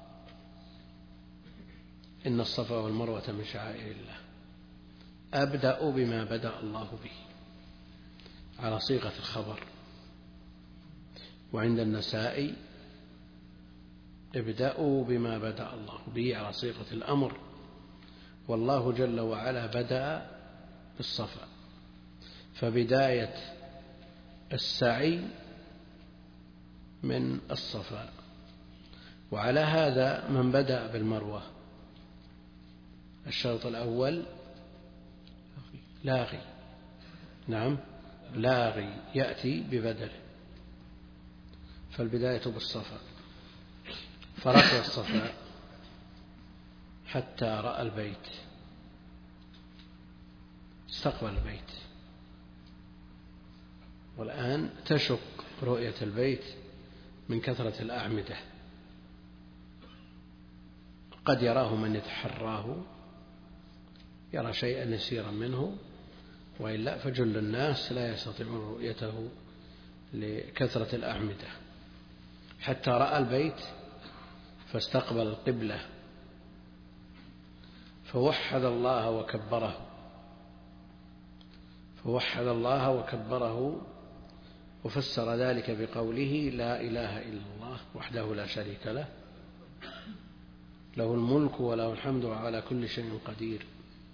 إن الصفا والمروة من شعائر الله، أبدأ بما بدأ الله به، على صيغة الخبر. وعند النسائي: ابدأوا بما بدأ الله به، على صيغة الأمر، والله جل وعلا بدأ بالصفا، فبداية السعي من الصفا. وعلى هذا من بدأ بالمروة الشرط الأول لاغي، نعم لاغي يأتي ببدله، فالبداية بالصفا، فركب الصفا حتى رأى البيت، استقبل البيت. والآن تشق رؤية البيت من كثرة الأعمدة، قد يراه من يتحراه، يرى شيئا يسيرا منه، وإلا فجل الناس لا يستطيعون رؤيته لكثرة الأعمدة. حتى رأى البيت فاستقبل القبلة، فوحد الله وكبره فوحد الله وكبره وفسر ذلك بقوله: لا إله إلا الله وحده لا شريك له، له الملك وله الحمد وعلى كل شيء قدير.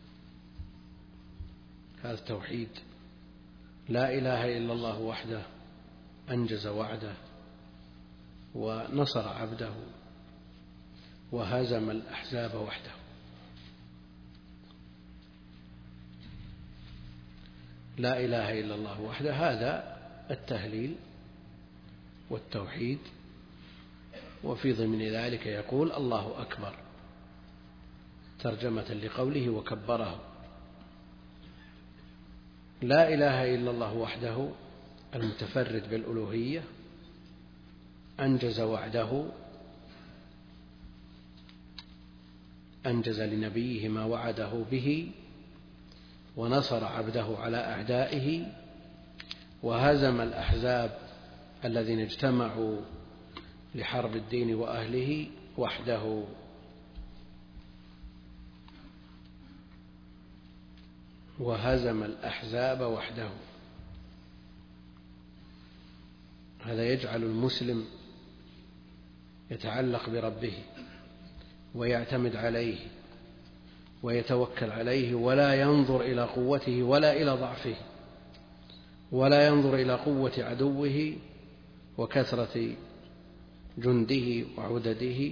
هذا التوحيد، لا إله إلا الله وحده أنجز وعده ونصر عبده وهزم الأحزاب وحده. لا إله إلا الله وحده، هذا التهليل والتوحيد. وفي ضمن ذلك يقول: الله أكبر، ترجمة لقوله وكبره. لا إله إلا الله وحده المتفرد بالألوهية أنجز وعده، أنجز لنبيه ما وعده به، ونصر عبده على أعدائه، وهزم الأحزاب الذين اجتمعوا لحرب الدين وأهله وحده. وهزم الأحزاب وحده. هذا يجعل المسلم يتعلق بربه ويعتمد عليه ويتوكل عليه، ولا ينظر إلى قوته ولا إلى ضعفه، ولا ينظر إلى قوة عدوه وكثرة جنده وعدده.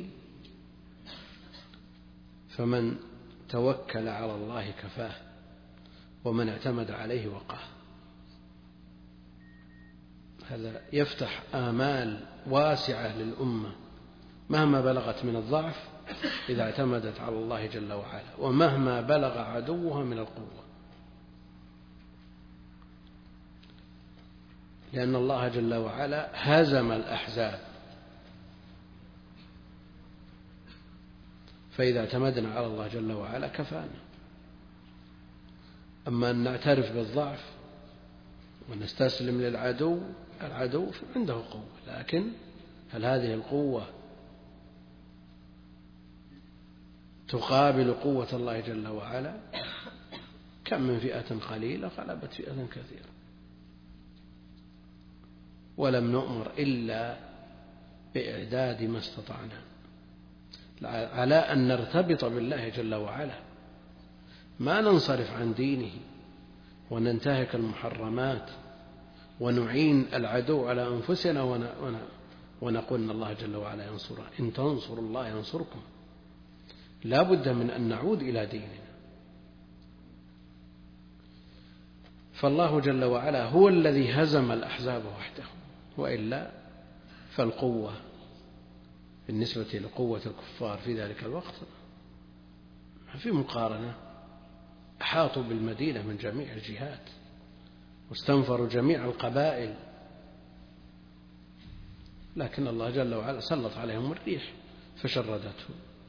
فمن توكل على الله كفاه، ومن اعتمد عليه وقاه. هذا يفتح آمال واسعة للأمة مهما بلغت من الضعف إذا اعتمدت على الله جل وعلا، ومهما بلغ عدوها من القوة، لأن الله جل وعلا هزم الأحزاب. فإذا اعتمدنا على الله جل وعلا كفانا. أما أن نعترف بالضعف ونستسلم للعدو، العدو عنده قوة، لكن هل هذه القوة تقابل قوة الله جل وعلا؟ كم من فئة قليلة غلبت فئة كثيرة. ولم نؤمر إلا بإعداد ما استطعنا على أن نرتبط بالله جل وعلا، ما ننصرف عن دينه وننتهك المحرمات ونعين العدو على أنفسنا ونقول أن الله جل وعلا ينصرنا. إن تنصروا الله ينصركم. لا بد من أن نعود إلى ديننا. فالله جل وعلا هو الذي هزم الأحزاب وحده، وإلا فالقوة بالنسبة لقوة الكفار في ذلك الوقت ما في مقارنة. أحاطوا بالمدينة من جميع الجهات واستنفروا جميع القبائل، لكن الله جل وعلا سلط عليهم الريح فشردته.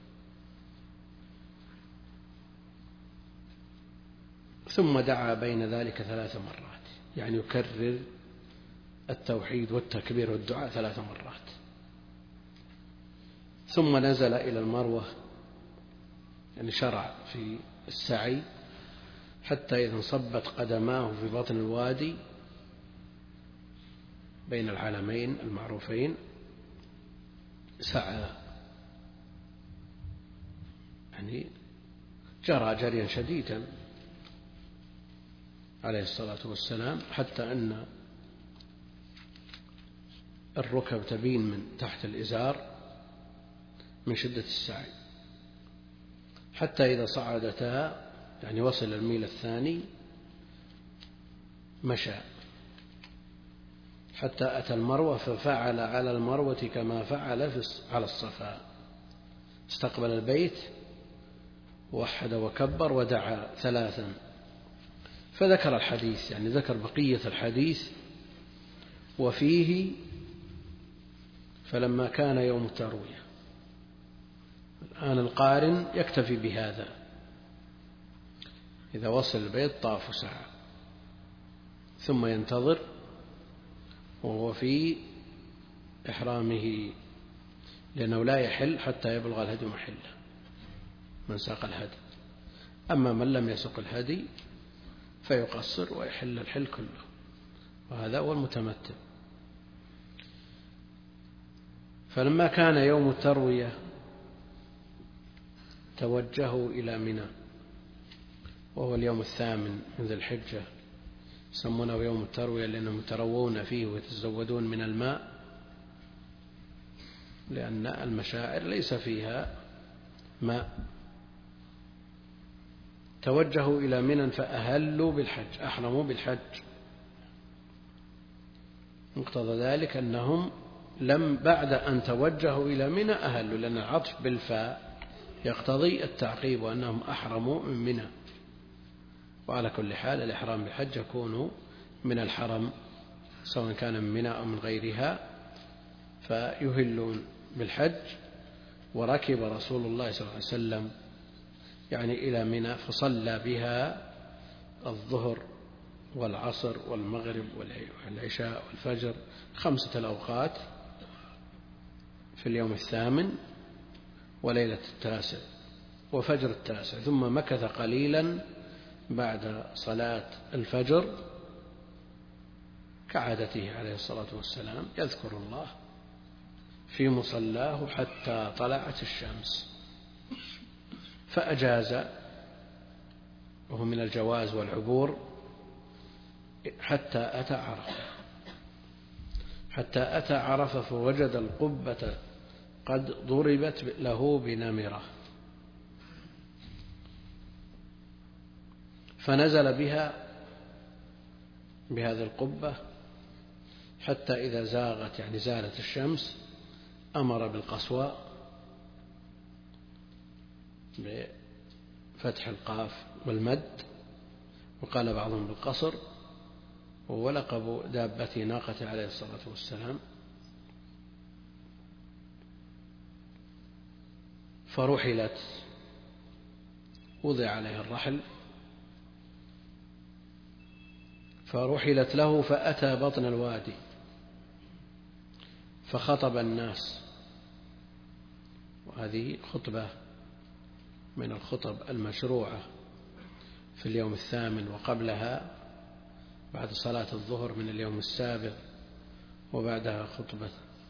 ثم دعا بين ذلك ثلاث مرات، يعني يكرر التوحيد والتكبير والدعاء ثلاث مرات. ثم نزل إلى المروة، يعني شرع في السعي حتى إذا انصبت قدماه في بطن الوادي بين العلمين المعروفين سعى، يعني جرى جريا شديدا عليه الصلاة والسلام، حتى أن الركب تبين من تحت الإزار من شدة السعي، حتى إذا صعدتا يعني وصل الميل الثاني مشى حتى أتى المروة، ففعل على المروة كما فعل على الصفا، استقبل البيت ووحد وكبر ودعا ثلاثا. فذكر الحديث، يعني ذكر بقية الحديث، وفيه فلما كان يوم التروية. الآن القارن يكتفي بهذا، إذا وصل البيت طاف ساعة ثم ينتظر وهو في إحرامه، لأنه لا يحل حتى يبلغ الهدي محله من ساق الهدي. أما من لم يسق الهدي فيقصر ويحل الحل كله، وهذا هو المتمتع. فلما كان يوم التروية توجهوا إلى منى، وهو اليوم الثامن من ذي الحجة، يسمونه يوم التروية لأنهم يتروون فيه ويتزودون من الماء، لأن المشاعر ليس فيها ماء. توجهوا إلى منى فأهلوا بالحج، أحرموا بالحج. مقتضى ذلك أنهم لم بعد أن توجهوا إلى منى أهلوا، لأن العطف بالفاء يقتضي التعقيب وأنهم أحرموا من منى. وعلى كل حال الإحرام بالحج يكون من الحرم سواء كان من منى أو من غيرها، فيهلون بالحج. وركب رسول الله صلى الله عليه وسلم يعني إلى منى فصلى بها الظهر والعصر والمغرب والعشاء والفجر، خمسة الأوقات في اليوم الثامن وليلة التاسع وفجر التاسع. ثم مكث قليلا بعد صلاة الفجر كعادته عليه الصلاة والسلام يذكر الله في مصلاه حتى طلعت الشمس، فأجاز، وهو من الجواز والعبور، حتى أتى عرفة حتى أتى عرفة فوجد القبة قد ضربت له بنمرة، فنزل بها بهذه القبة حتى إذا زاغت يعني زالت الشمس أمر بالقصواء بفتح القاف والمد، وقال بعضهم بالقصر، ولقب دابته ناقة عليه الصلاة والسلام. فرحلت، وضع عليه الرحل، فرحلت له فأتى بطن الوادي فخطب الناس، وهذه خطبة من الخطب المشروعة في اليوم الثامن وقبلها بعد صلاة الظهر من اليوم السابع، وبعدها خطبة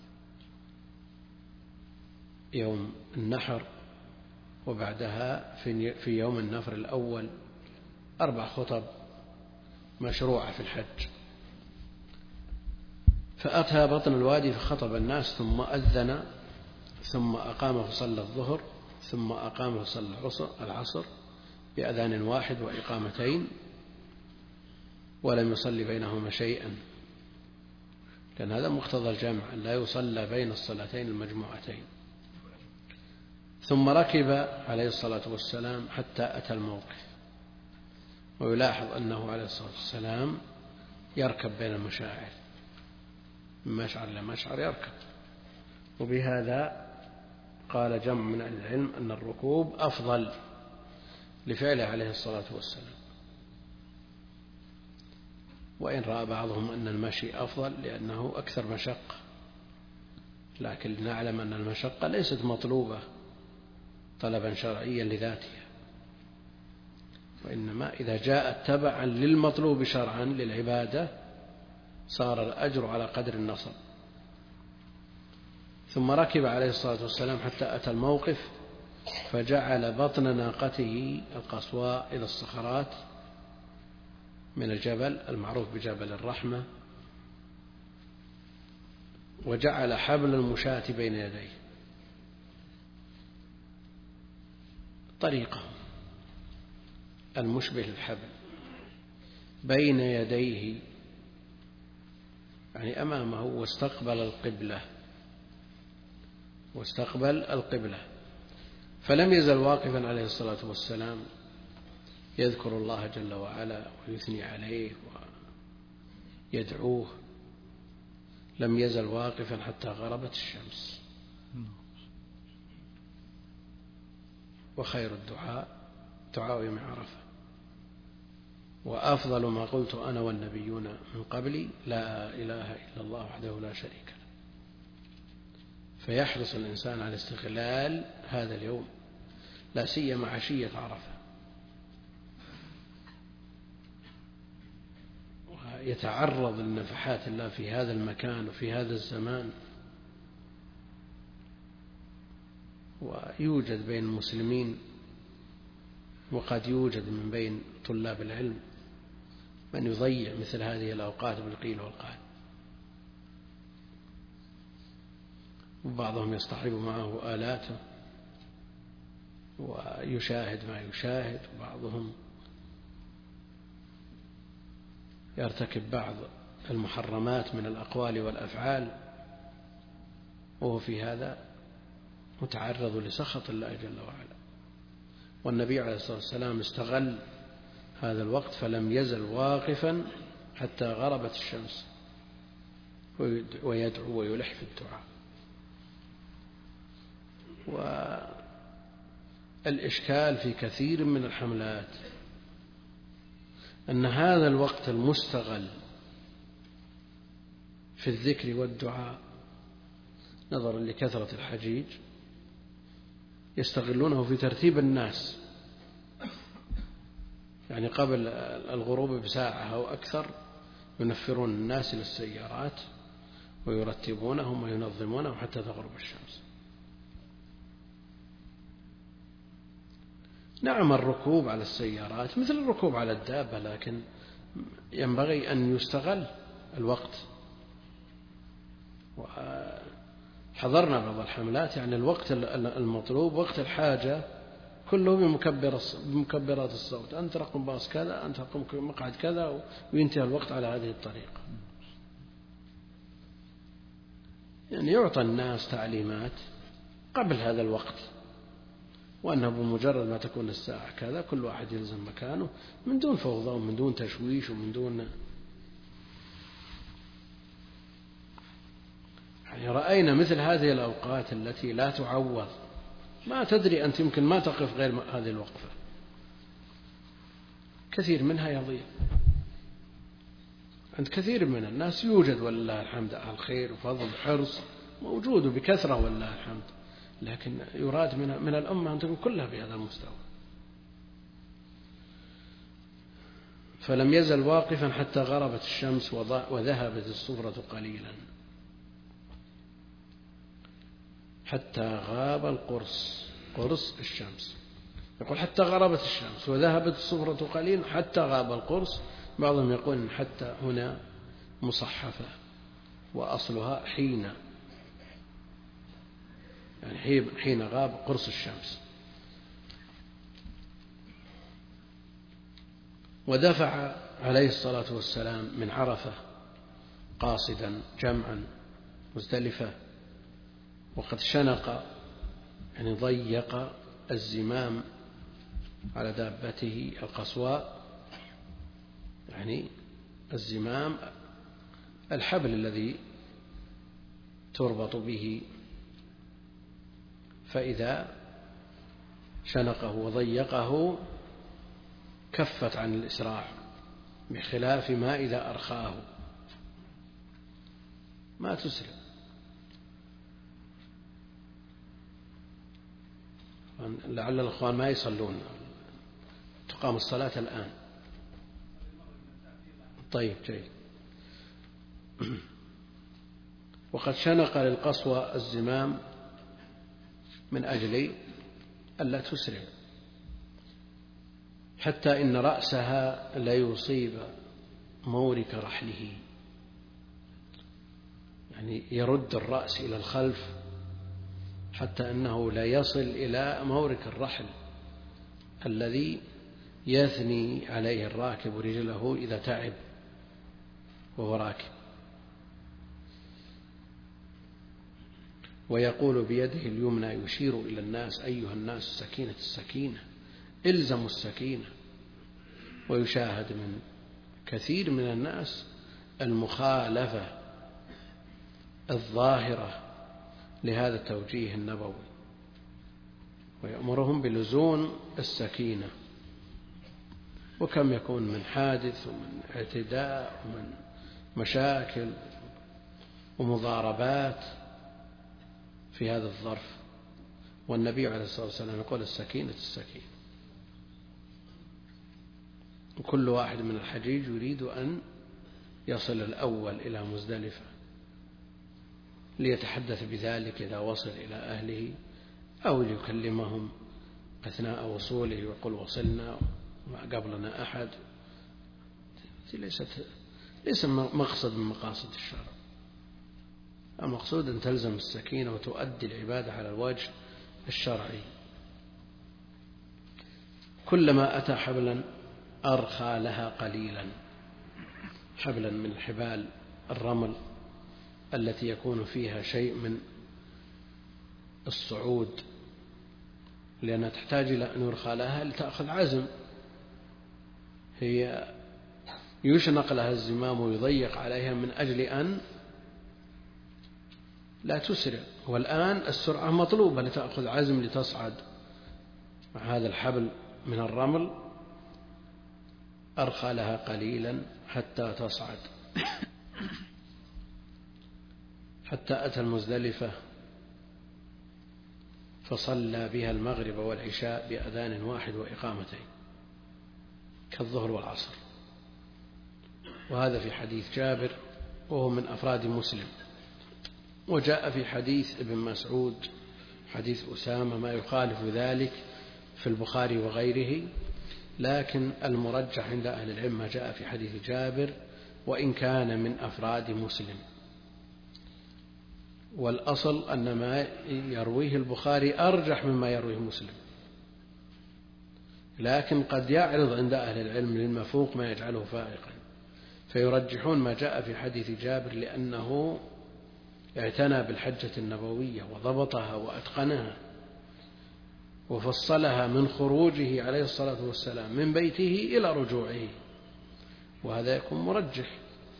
يوم النحر، وبعدها في يوم النفر الأول، أربع خطب مشروعة في الحج. فأتى بطن الوادي فخطب الناس، ثم أذن، ثم أقام فصلى الظهر، ثم أقام فصلى العصر بأذان واحد وإقامتين، ولم يصلي بينهما شيئا، لأن هذا مقتضى الجمع، لا يصلى بين الصلاتين المجموعتين. ثم ركب عليه الصلاة والسلام حتى أتى الموقف، ويلاحظ أنه عليه الصلاة والسلام يركب بين المشاعر، من مشعر لمشعر يركب، وبهذا قال جمع من أهل العلم أن الركوب أفضل لفعله عليه الصلاة والسلام، وإن رأى بعضهم أن المشي أفضل لأنه أكثر مشقة، لكن نعلم أن المشقة ليست مطلوبة طلبا شرعيا لذاتها، وإنما إذا جاءت تبعا للمطلوب شرعا للعبادة صار الأجر على قدر النصب. ثم ركب عليه الصلاة والسلام حتى أتى الموقف، فجعل بطن ناقته القصواء إلى الصخرات من الجبل المعروف بجبل الرحمة، وجعل حبل المشاة بين يديه، طريقة المشبه للحبل بين يديه، يعني أمامه، واستقبل القبلة واستقبل القبلة فلم يزل واقفا عليه الصلاة والسلام يذكر الله جل وعلا ويثني عليه ويدعوه، لم يزل واقفا حتى غربت الشمس. وخير الدعاء دعاء يوم عرفة، وأفضل ما قلت أنا والنبيون من قبلي لا إله إلا الله وحده لا شريك له. فيحرص الإنسان على استغلال هذا اليوم، لا سيما عشية عرفة، ويتعرض لنفحات الله في هذا المكان وفي هذا الزمان. ويوجد بين المسلمين، وقد يوجد من بين طلاب العلم من يضيع مثل هذه الأوقات بالقيل والقال، وبعضهم يصطحب معه آلاته ويشاهد ما يشاهد، وبعضهم يرتكب بعض المحرمات من الأقوال والأفعال، وهو في هذا متعرض لسخط الله جل وعلا. والنبي عليه الصلاة والسلام استغل هذا الوقت فلم يزل واقفا حتى غربت الشمس ويدعو ويلح في الدعاء. والإشكال في كثير من الحملات أن هذا الوقت المستغل في الذكر والدعاء نظرا لكثرة الحجيج يستغلونه في ترتيب الناس، يعني قبل الغروب بساعة أو أكثر ينفرون الناس للسيارات ويرتبونهم وينظمونهم حتى تغرب الشمس. نعم الركوب على السيارات مثل الركوب على الدابة، لكن ينبغي أن يستغل الوقت. وحضرنا بعض الحملات يعني الوقت المطلوب وقت الحاجة كله بمكبر بمكبرات الصوت، أنت رقم باص كذا، أنت رقم مقعد كذا، وينتهي الوقت على هذه الطريقة. يعني يعطى الناس تعليمات قبل هذا الوقت، وأنه بمجرد ما تكون الساعة كذا كل واحد يلزم مكانه من دون فوضى ومن دون تشويش ومن دون. يعني رأينا مثل هذه الأوقات التي لا تعوض، ما تدري أنت يمكن ما تقف غير هذه الوقفة، كثير منها يضيع عند كثير من الناس. يوجد ولله الحمد الخير وفضل وحرص موجود بكثرة ولله الحمد، لكن يراد من, من الأمة أن تكون كلها بهذا المستوى. فلم يزل واقفا حتى غربت الشمس وذهبت الصفرة قليلا، حتى غاب القرص، قرص الشمس. يقول حتى غربت الشمس وذهبت الصفرة قليلا حتى غاب القرص. بعضهم يقول حتى هنا مصحفة وأصلها حين، يعني حين غاب قرص الشمس. ودفع عليه الصلاة والسلام من عرفة قاصدا جمعا مزدلفة، وقد شنق يعني ضيق الزمام على دابته القصواء، يعني الزمام الحبل الذي تربط به، فإذا شنقه وضيقه كفت عن الإسراع، بخلاف ما إذا أرخاه ما تسرع. لعل الأخوان ما يصلون، تقام الصلاة الآن. طيب جيد. وقد شنق للقصوى الزمام من أجل ألا تسرع، حتى إن رأسها لا يصيب مورك رحله، يعني يرد الرأس إلى الخلف حتى أنه لا يصل إلى مورك الرحل الذي يثني عليه الراكب رجله إذا تعب وهو راكب. ويقول بيده اليمنى يشير إلى الناس: أيها الناس السكينة السكينة، إلزموا السكينة. ويشاهد من كثير من الناس المخالفة الظاهرة لهذا التوجيه النبوي، ويأمرهم بلزوم السكينة. وكم يكون من حادث ومن اعتداء ومن مشاكل ومضاربات في هذا الظرف، والنبي عليه الصلاة والسلام يقول: السكينة السكينة. وكل واحد من الحجيج يريد أن يصل الأول إلى مزدلفة ليتحدث بذلك إذا وصل إلى أهله، أو ليكلمهم أثناء وصوله ويقول: وصلنا وما قبلنا أحد. ليست ليس مقصد من مقاصد الشرع. المقصود أن تلزم السكينة وتؤدي العبادة على الوجه الشرعي. كلما أتى حبلا أرخى لها قليلا، حبلا من الحبال الرمل التي يكون فيها شيء من الصعود، لأنها تحتاج إلى أن يرخى لها لتأخذ عزم. هي يشنق لها الزمام ويضيق عليها من أجل أن لا تسرع، والآن السرعة مطلوبة لتأخذ عزم لتصعد مع هذا الحبل من الرمل. أرخى لها قليلا حتى تصعد، حتى أتى المزدلفة فصلى بها المغرب والعشاء بأذان واحد وإقامتين. كالظهر والعصر، وهذا في حديث جابر وهو من أفراد مسلم. وجاء في حديث ابن مسعود حديث أسامة ما يخالف ذلك في البخاري وغيره، لكن المرجح عند أهل العلم ما جاء في حديث جابر وإن كان من أفراد مسلم. والأصل أن ما يرويه البخاري أرجح مما يرويه مسلم، لكن قد يعرض عند أهل العلم للمفوق ما يجعله فائقا، فيرجحون ما جاء في حديث جابر لأنه اعتنى بالحجة النبوية وضبطها وأتقنها وفصلها من خروجه عليه الصلاة والسلام من بيته إلى رجوعه، وهذا يكون مرجح.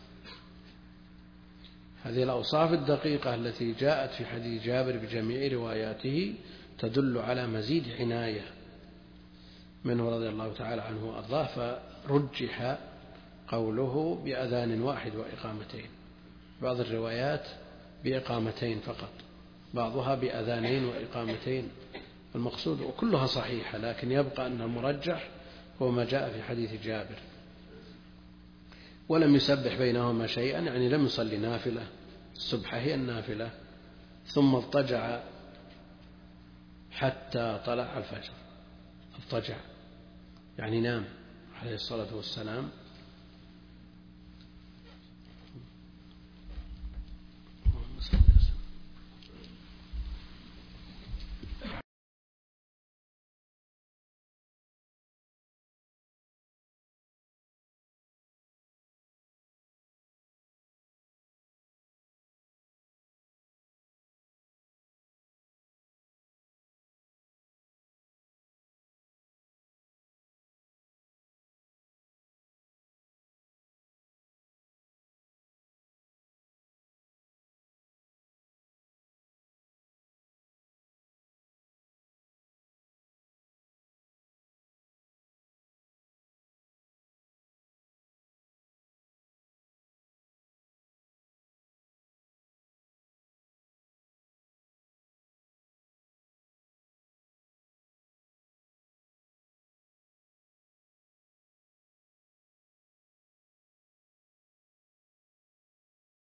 هذه الأوصاف الدقيقة التي جاءت في حديث جابر بجميع رواياته تدل على مزيد عناية منه رضي الله تعالى عنه وأرضاه، فرجح قوله بأذان واحد وإقامتين، بعض الروايات بإقامتين فقط، بعضها بأذانين وإقامتين. المقصود وكلها صحيحة، لكن يبقى أن المرجح هو ما جاء في حديث جابر. ولم يسبح بينهما شيئا، يعني لم يصلي نافلة، السبحة هي النافلة، ثم اضطجع حتى طلع الفجر. اضطجع يعني نام عليه الصلاة والسلام